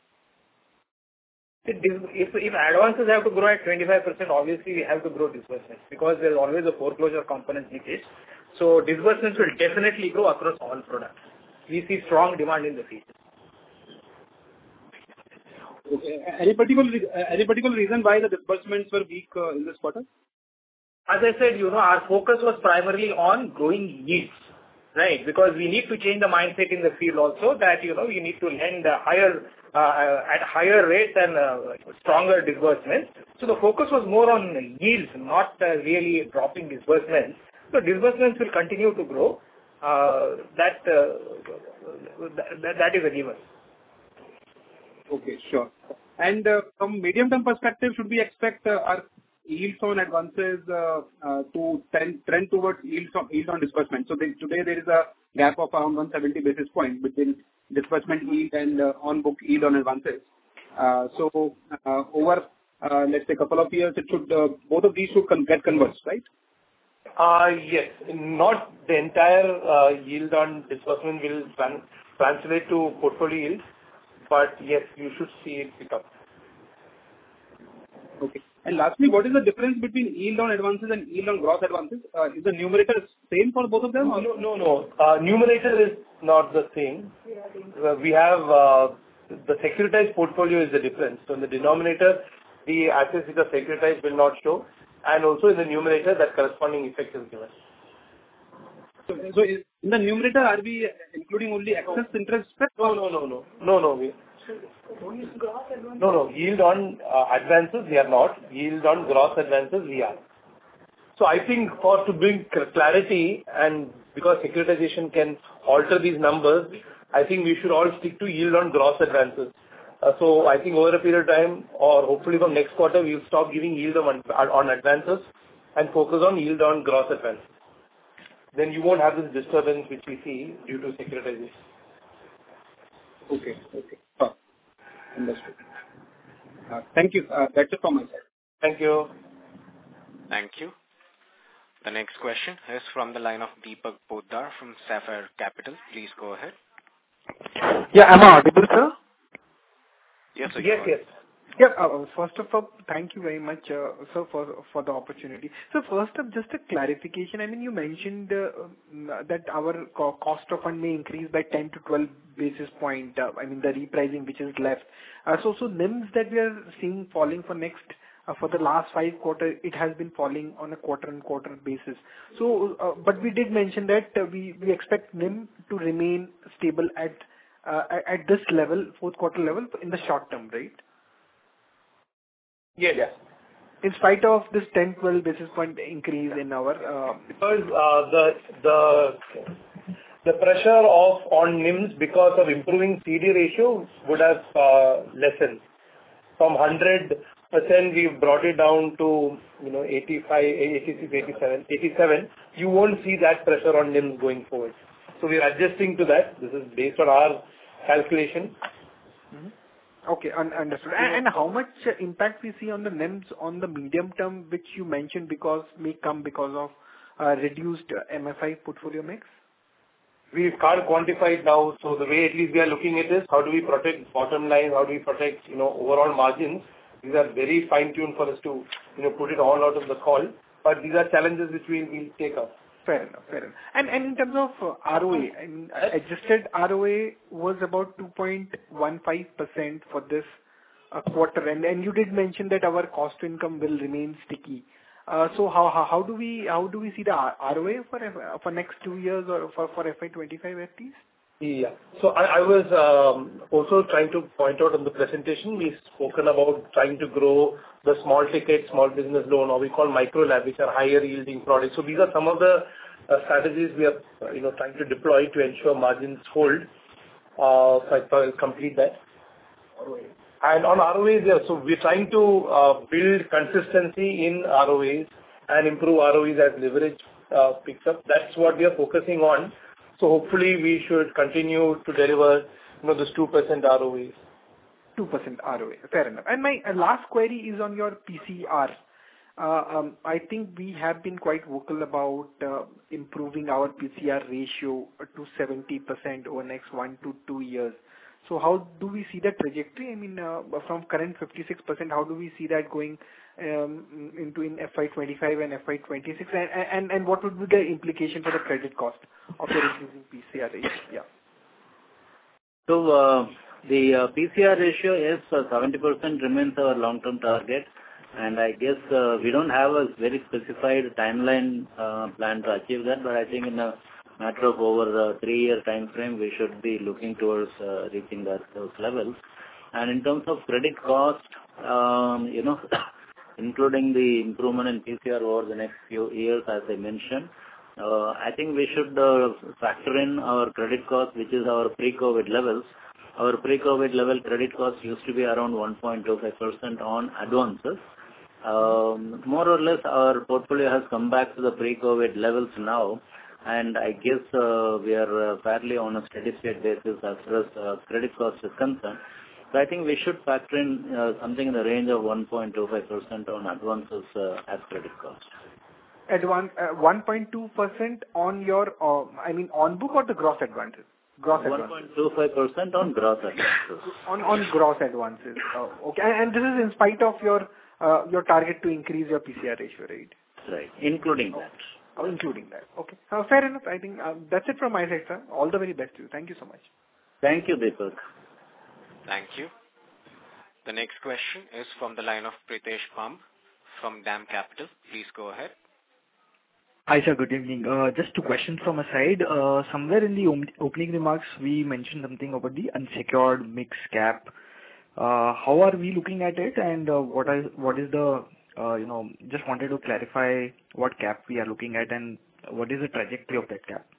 If, if advances have to grow at twenty-five percent, obviously we have to grow disbursements because there's always a foreclosure component in it. So disbursements will definitely grow across all products. We see strong demand in the field. Okay. Any particular any particular reason why the disbursements were weak uh, in this quarter? As I said, you know, our focus was primarily on growing yields, right? Because we need to change the mindset in the field also that, you know, you need to lend a higher uh, at higher rates and uh, stronger disbursements. So the focus was more on yields, not uh, really dropping disbursements. So disbursements will continue to grow. Uh, that, uh, that that is a given. Okay, sure. And uh, from medium-term perspective, should we expect uh, our yields on advances uh, uh, to trend, trend towards yields on, yield on disbursement? So they, today there is a gap of around one hundred seventy basis points between disbursement yield and uh, on-book yield on advances. Uh, so uh, over, uh, let's say, a couple of years, it should uh, both of these should con- get converged, right? Uh, yes, not the entire uh, yield on disbursement will tran- translate to portfolio yield, but yes, you should see it pick up. Okay. And lastly, what is the difference between yield on advances and yield on gross advances? Uh, is the numerator same for both of them? Or? No, no, no. Uh, numerator is not the same. Uh, we have uh, the securitized portfolio is the difference. So in the denominator, the assets which are securitized will not show. And also in the numerator, that corresponding effect is given. So, so in the numerator, are we including only excess interest spread? No, no, no, no. No, no. We, no, no. Yield on uh, advances, we are not. Yield on gross advances, we are. So I think for to bring clarity, and because securitization can alter these numbers, I think we should all stick to yield on gross advances. Uh, so I think over a period of time, or hopefully from next quarter, we will stop giving yield on, on advances and focus on yield on gross advances. Then you won't have this disturbance which we see due to securitization. Okay, okay. Oh, understood. Uh, thank you. Uh, that's it from my side. Thank you. Thank you. The next question is from the line of Deepak Poddar from Sapphire Capital. Please go ahead. Yeah, am I audible, sir? Yes, sir. Yes, yes. Yeah, uh, first of all, thank you very much, uh, sir, for for the opportunity. So first up, just a clarification. I mean, you mentioned uh, that our co- cost of fund may increase by ten to twelve basis point. Uh, I mean, the repricing which is left. Uh, so, so N I Ms that we are seeing falling for next uh, for the last five quarters, it has been falling on a quarter-on-quarter basis. So, uh, but we did mention that uh, we we expect N I M to remain stable at uh, at this level, fourth quarter level, in the short term, right? Yes. yes. In spite of this ten to twelve basis point increase in our... Uh, because uh, the the the pressure of on N I Ms because of improving C D ratio would have uh, lessened. From one hundred percent, we've brought it down to, you know, eighty-five, eighty-six, eighty-seven, eighty-seven. You won't see that pressure on N I Ms going forward. So we're adjusting to that. This is based on our calculation. Mm-hmm. Okay, un- understood. And, and how much impact we see on the N I Ms on the medium term, which you mentioned because may come because of uh, reduced uh, M F I portfolio mix? We can't quantify it now. So the way at least we are looking at this, how do we protect bottom line? How do we protect, you know, overall margins? These are very fine-tuned for us to, you know, put it all out of the call. But these are challenges which we'll, we'll take up. Fair enough, fair enough. And, and in terms of uh, R O A, I mean, adjusted R O A was about two point one five percent for this uh, quarter. And, and you did mention that our cost to income will remain sticky. Uh, so how, how how do we how do we see the R O A for F- for next two years or for, for F Y twenty-five at least? Yeah. So I, I was um, also trying to point out on the presentation, we've spoken about trying to grow the small ticket, small business loan, or we call micro lab, which are higher yielding products. So these are some of the uh, strategies we are, uh, you know, trying to deploy to ensure margins hold. Uh, so I thought I'll complete that. And on R O As, yeah, so we're trying to uh, build consistency in R O As and improve R O Es as leverage uh, picks up. That's what we are focusing on. So hopefully we should continue to deliver, you know, this two percent R O As. two percent R O A. Fair enough. And my uh, last query is on your P C R. Uh, um, I think we have been quite vocal about uh, improving our P C R ratio to seventy percent over next one to two years. So how do we see that trajectory? I mean, uh, from current fifty-six percent, how do we see that going um, into in F Y twenty-five and F Y twenty-six? And, and, and what would be the implication for the credit cost of your increasing P C R ratio? Yeah. So, uh, the uh, P C R ratio is uh, seventy percent remains our long-term target. And I guess uh, we don't have a very specified timeline uh, plan to achieve that, but I think in a matter of over a three-year time frame, we should be looking towards uh, reaching that, those levels. And in terms of credit cost, um, you know, including the improvement in P C R over the next few years, as I mentioned, uh, I think we should uh, factor in our credit cost, which is our pre-COVID levels. Our pre-COVID level credit cost used to be around one point two five percent on advances. Um, more or less, our portfolio has come back to the pre-COVID levels now. And I guess uh, we are uh, fairly on a steady state basis as far as uh, credit cost is concerned. So I think we should factor in uh, something in the range of one point two five percent on advances uh, as credit cost. Advan- uh, one point two percent on your, uh, I mean, on book or the gross advances? Gross one point two five percent on gross advances. on on gross advances. Oh, okay, and, and this is in spite of your uh, your target to increase your P C R ratio, right? Right, including that. Oh, including that. Okay. Uh, fair enough. I think uh, that's it from my side, sir. All the very best to you. Thank you so much. Thank you, Deepak. Thank you. The next question is from the line of Pritesh Pump from DAM Capital. Please go ahead. Hi, sir. Good evening. Uh, just two questions from my side. Uh, somewhere in the om- opening remarks, we mentioned something about the unsecured mix cap. Uh, how are we looking at it, and uh, what is what is the Uh, you know, just wanted to clarify what cap we are looking at and what is the trajectory of that cap?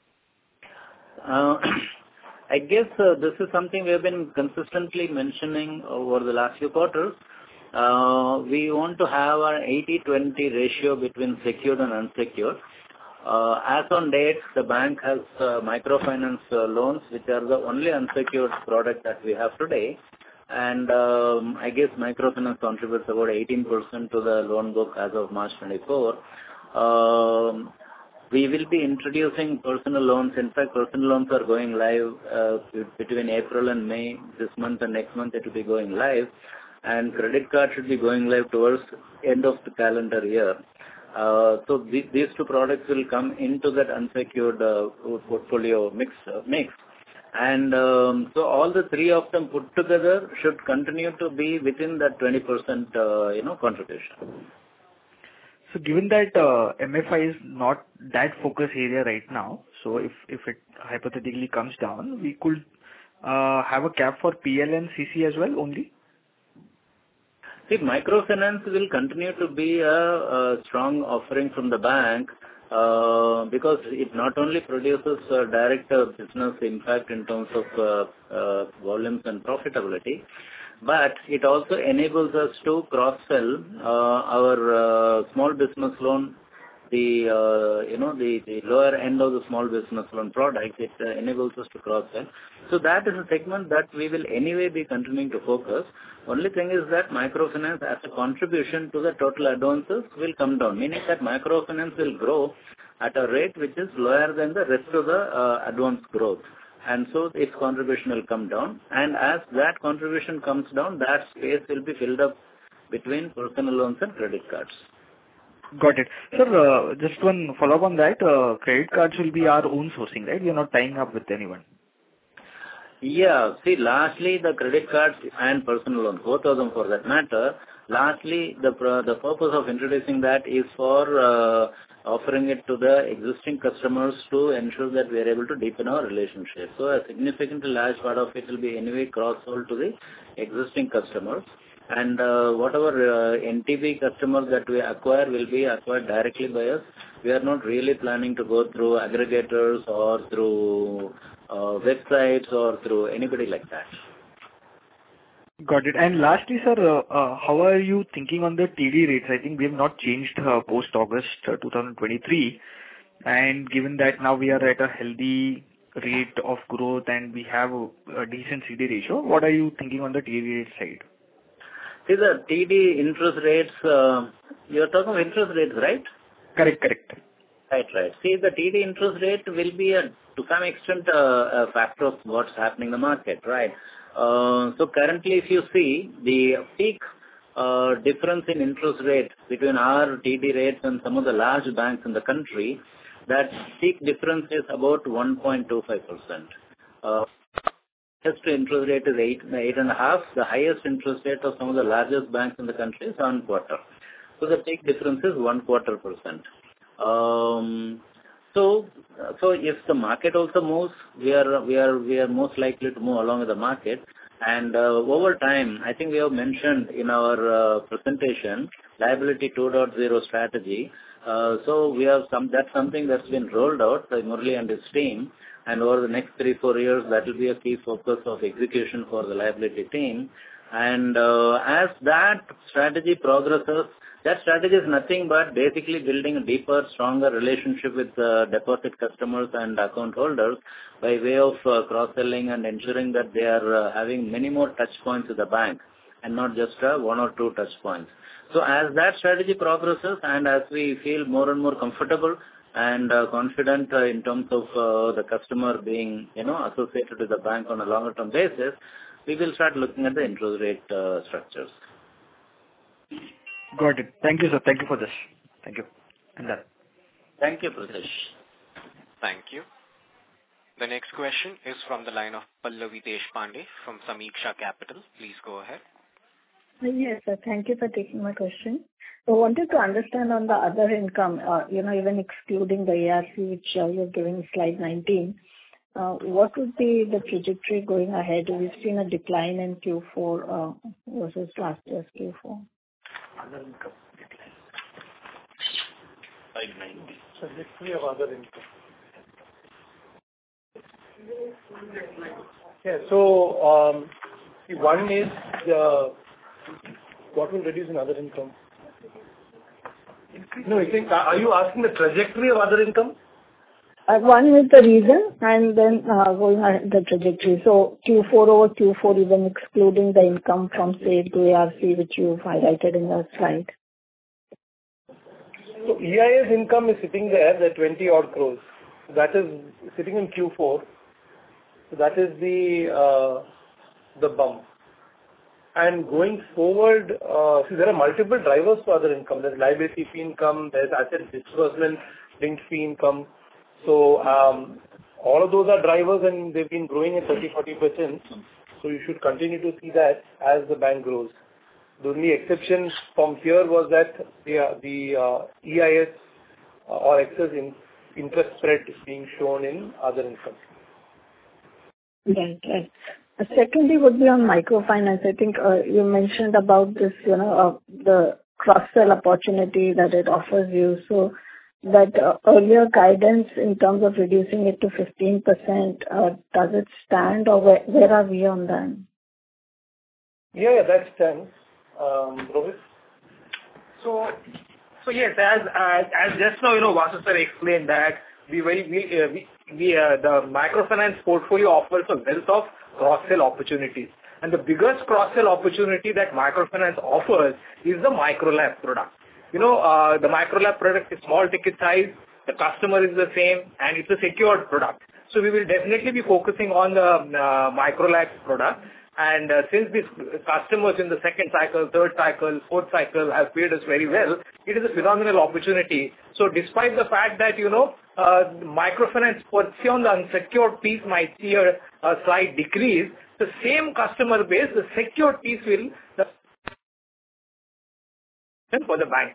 Uh, I guess uh, this is something we have been consistently mentioning over the last few quarters. Uh, we want to have an eighty twenty ratio between secured and unsecured. Uh, as on date, the bank has uh, microfinance uh, loans, which are the only unsecured product that we have today. And um, I guess microfinance contributes about eighteen percent to the loan book as of March twenty-four. Um, we will be introducing personal loans. In fact, personal loans are going live uh, between April and May. This month and next month it will be going live. And credit card should be going live towards end of the calendar year. Uh, so th- these two products will come into that unsecured uh, portfolio mix. Uh, mix. And um, so all the three of them put together should continue to be within that twenty percent uh, you know, contribution. So given that uh, M F I is not that focus area right now, so if, if it hypothetically comes down, we could uh, have a cap for P L and C C as well only? See, microfinance will continue to be a, a strong offering from the bank uh, because it not only produces uh, direct uh, business impact in terms of uh, uh, volumes and profitability, but it also enables us to cross-sell uh, our uh, small business loan, the uh, you know the, the lower end of the small business loan product. It uh, enables us to cross-sell. So that is a segment that we will anyway be continuing to focus. Only thing is that microfinance as a contribution to the total advances will come down, meaning that microfinance will grow at a rate which is lower than the rest of the uh, advance growth. And so its contribution will come down. And as that contribution comes down, that space will be filled up between personal loans and credit cards. Got it. Sir, uh, just one follow-up on that. Uh, credit cards will be our own sourcing, right? We are not tying up with anyone. Yeah. See, largely the credit cards and personal loans, both of them for that matter, largely the the purpose of introducing that is for uh, offering it to the existing customers to ensure that we are able to deepen our relationship. So a significantly large part of it will be anyway cross-sold to the existing customers. And uh, whatever uh, N T B customers that we acquire will be acquired directly by us. We are not really planning to go through aggregators or through uh, websites or through anybody like that. Got it. And lastly, sir, uh, uh, how are you thinking on the T D rates? I think we have not changed uh, post-August uh, twenty twenty-three. And given that now we are at a healthy rate of growth and we have a, a decent C D ratio, what are you thinking on the T D rate side? See, the T D interest rates, uh, you're talking of interest rates, right? Correct, correct. Right, right. See, the T D interest rate will be, a, to some extent, a, a factor of what's happening in the market, right? Uh, so currently, if you see, the peak uh, difference in interest rate between our T D rates and some of the large banks in the country, that peak difference is about one point two five percent. Uh, highest interest rate is eight, eight and a half. The highest interest rate of some of the largest banks in the country is one quarter. So the peak difference is one quarter percent. Um, so, so if the market also moves, we are we are we are most likely to move along with the market. And uh, over time, I think we have mentioned in our uh, presentation liability two point oh strategy. Uh, so we have some that's something that's been rolled out by Murali and his team. And over the next three, four years, that will be a key focus of execution for the liability team. And uh, as that strategy progresses, that strategy is nothing but basically building a deeper, stronger relationship with uh, deposit customers and account holders by way of uh, cross-selling and ensuring that they are uh, having many more touch points with the bank and not just uh, one or two touch points. So as that strategy progresses and as we feel more and more comfortable and uh, confident uh, in terms of uh, the customer being, you know, associated with the bank on a longer term basis, we will start looking at the interest rate uh, structures. Got it. Thank you, sir. Thank you for this. Thank you. And that. Thank you, Pritesh. Thank you. The next question is from the line of Pallavi Deshpande from Sameeksha Capital. Please go ahead. Yes, sir. Thank you for taking my question. I wanted to understand on the other income, uh, you know, even excluding the A R C, which uh, you're giving slide nineteen, uh, what would be the trajectory going ahead? We've seen a decline in Q four uh, versus last year's Q four. Other income decline. Slide nineteen. Trajectory of other income. Yeah, so um, one is the what will reduce in other income? No, I think, are you asking the trajectory of other income? Uh, one is the reason and then uh, going ahead the trajectory. So Q four over Q four, even excluding the income from sale to A R C, which you've highlighted in the slide. So E I S income is sitting there, the twenty odd crores. That is sitting in Q four. So that is the uh, the bump. And going forward, uh, see, there are multiple drivers for other income. There's liability fee income, there's asset disbursement linked fee income. So um, all of those are drivers, and they've been growing at thirty to forty percent. So you should continue to see that as the bank grows. The only exception from here was that the uh, the uh, E I S uh, or excess in interest spread is being shown in other income. Right, right. Uh, Secondly, would be on microfinance. I think uh, you mentioned about this, you know, uh, the cross-sell opportunity that it offers you. So that uh, earlier guidance in terms of reducing it to fifteen percent, uh, does it stand, or where, where are we on that? Yeah, yeah, that stands. Um, Rohit? So, so yes, as as, as just now, you know, Vasu sir explained that we very we uh, we, we uh, the microfinance portfolio offers a wealth of cross-sell opportunities, and the biggest cross-sell opportunity that microfinance offers is the micro-lab product. You know, uh, the micro-lab product is small ticket size, the customer is the same, and it's a secured product. So we will definitely be focusing on the uh, micro-lab product. And uh, since these customers in the second cycle, third cycle, fourth cycle have paid us very well, it is a phenomenal opportunity. So despite the fact that, you know, uh, microfinance per se on the unsecured piece might see a, a slight decrease, the same customer base, the secured piece will the for the bank.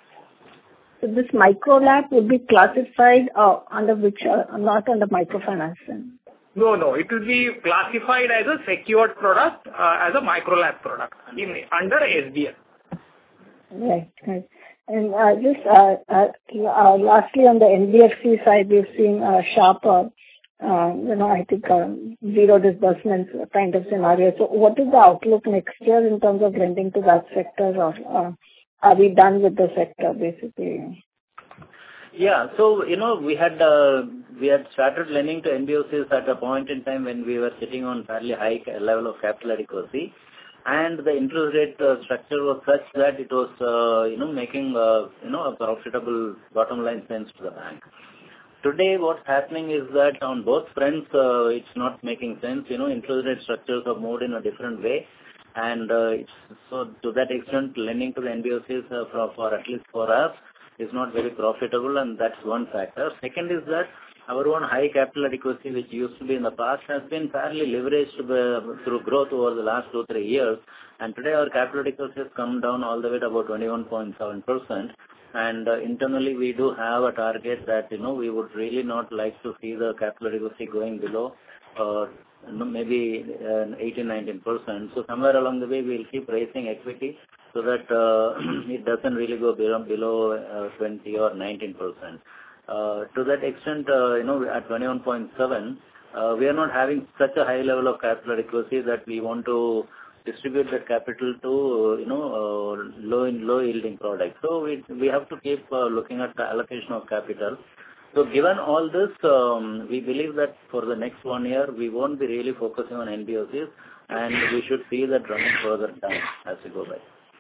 So this micro lab would be classified uh, under which, uh, not under microfinance then? No, no. It will be classified as a secured product, uh, as a micro-lab product in under S B L. Right, right. And uh, just uh, uh, uh, lastly, on the N B F C side, we've seen a sharper, uh, you know, I think uh, zero disbursements kind of scenario. So what is the outlook next year in terms of lending to that sector, or uh, are we done with the sector basically? Yeah. So, you know, we had uh, we had started lending to N B F Cs at a point in time when we were sitting on fairly high level of capital adequacy, and the interest rate uh, structure was such that it was, uh, you know, making, uh, you know, a profitable bottom line sense to the bank. Today, what's happening is that on both fronts, uh, it's not making sense. You know, interest rate structures are moved in a different way. And uh, it's, so to that extent, lending to the N B F Cs uh, for, for at least for us, is not very profitable, and that's one factor. Second is that our own high capital adequacy, which used to be in the past, has been fairly leveraged by, through growth over the last two, three years. And today our capital adequacy has come down all the way to about twenty-one point seven percent. And uh, internally we do have a target that, you know, we would really not like to see the capital adequacy going below uh, maybe uh, eighteen, nineteen percent. So somewhere along the way we'll keep raising equity so that uh, it doesn't really go below, below uh, twenty or nineteen percent. Uh, to that extent, uh, you know, at twenty-one point seven, uh, we are not having such a high level of capital adequacy that we want to distribute that capital to, you know, uh, low in low yielding products. So we we have to keep uh, looking at the allocation of capital. So given all this, um, we believe that for the next one year, we won't be really focusing on N B F Cs, and we should see that running further down as we go by.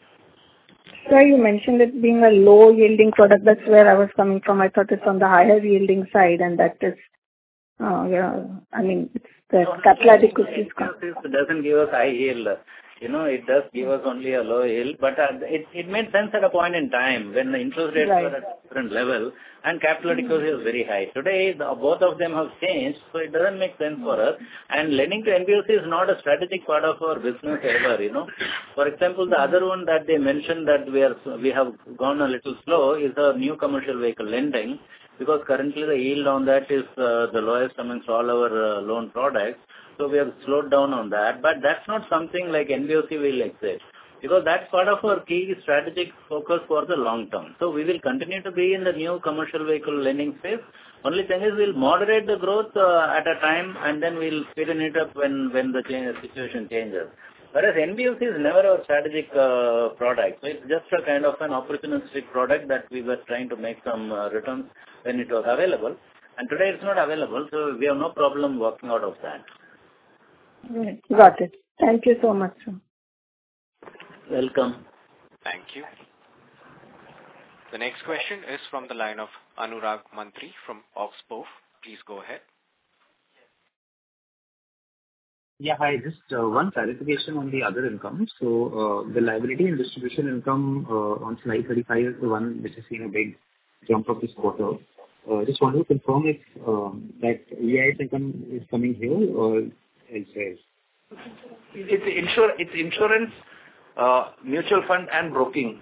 Sir, you mentioned it being a low-yielding product. That's where I was coming from. I thought it's on the higher-yielding side, and that is, uh, yeah, I mean, it's the No, capital adequacy is N B F Cs doesn't give us high yield. You know, it does give us only a low yield, but uh, it, it made sense at a point in time when the interest rates Right. were at a different level and capital adequacy was very high. Today, the, both of them have changed, so it doesn't make sense for us. And lending to N B F C is not a strategic part of our business ever, you know. For example, the other one that they mentioned that we are we have gone a little slow is the new commercial vehicle lending, because currently the yield on that is uh, the lowest amongst all our uh, loan products. So we have slowed down on that, but that's not something like N B F C will exist, because that's part of our key strategic focus for the long term. So we will continue to be in the new commercial vehicle lending space. Only thing is we'll moderate the growth uh, at a time, and then we'll speed it up when, when the change, situation changes. Whereas N B F C is never our strategic uh, product. So it's just a kind of an opportunistic product that we were trying to make some uh, returns when it was available. And today it's not available, so we have no problem working out of that. Right. Got it. Thank you so much, sir. Welcome. Thank you. The next question is from the line of Anurag Mantri from Oxbow. Please go ahead. Yeah, hi. Just uh, one clarification on the other income. So, uh, the liability and distribution income uh, on slide thirty-five is the one which has seen a big jump up this quarter. Uh, Just wanted to confirm if um, that E I S income is coming here or elsewhere. It's insur- it's insurance, uh, mutual fund and broking.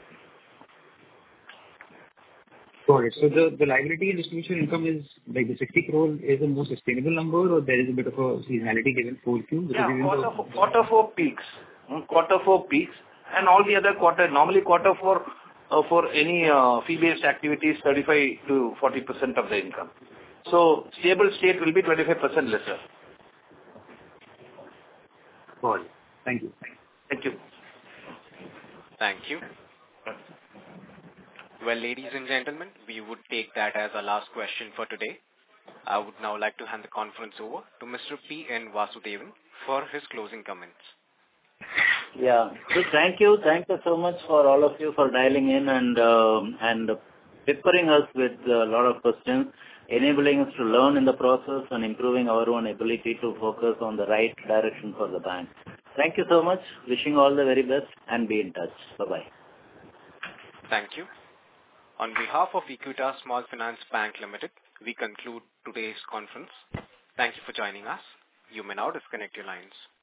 Got it. So the, the liability and distribution income is like the sixty crore is a more sustainable number, or there is a bit of a seasonality given four Q? Yeah, quarter four, quarter four peaks. Hmm, Quarter four peaks, and all the other quarter, normally quarter four, uh, for any uh, fee-based activities, thirty-five to forty percent of the income. So stable state will be twenty-five percent lesser. Got it. Thank you. Thank you. Thank you. Well, ladies and gentlemen, we would take that as our last question for today. I would now like to hand the conference over to Mister P. N. Vasudevan for his closing comments. Yeah. So thank you. Thank you so much for all of you for dialing in and um, and peppering us with a lot of questions, enabling us to learn in the process and improving our own ability to focus on the right direction for the bank. Thank you so much. Wishing all the very best and be in touch. Bye-bye. Thank you. On behalf of Equitas Small Finance Bank Limited, we conclude today's conference. Thank you for joining us. You may now disconnect your lines.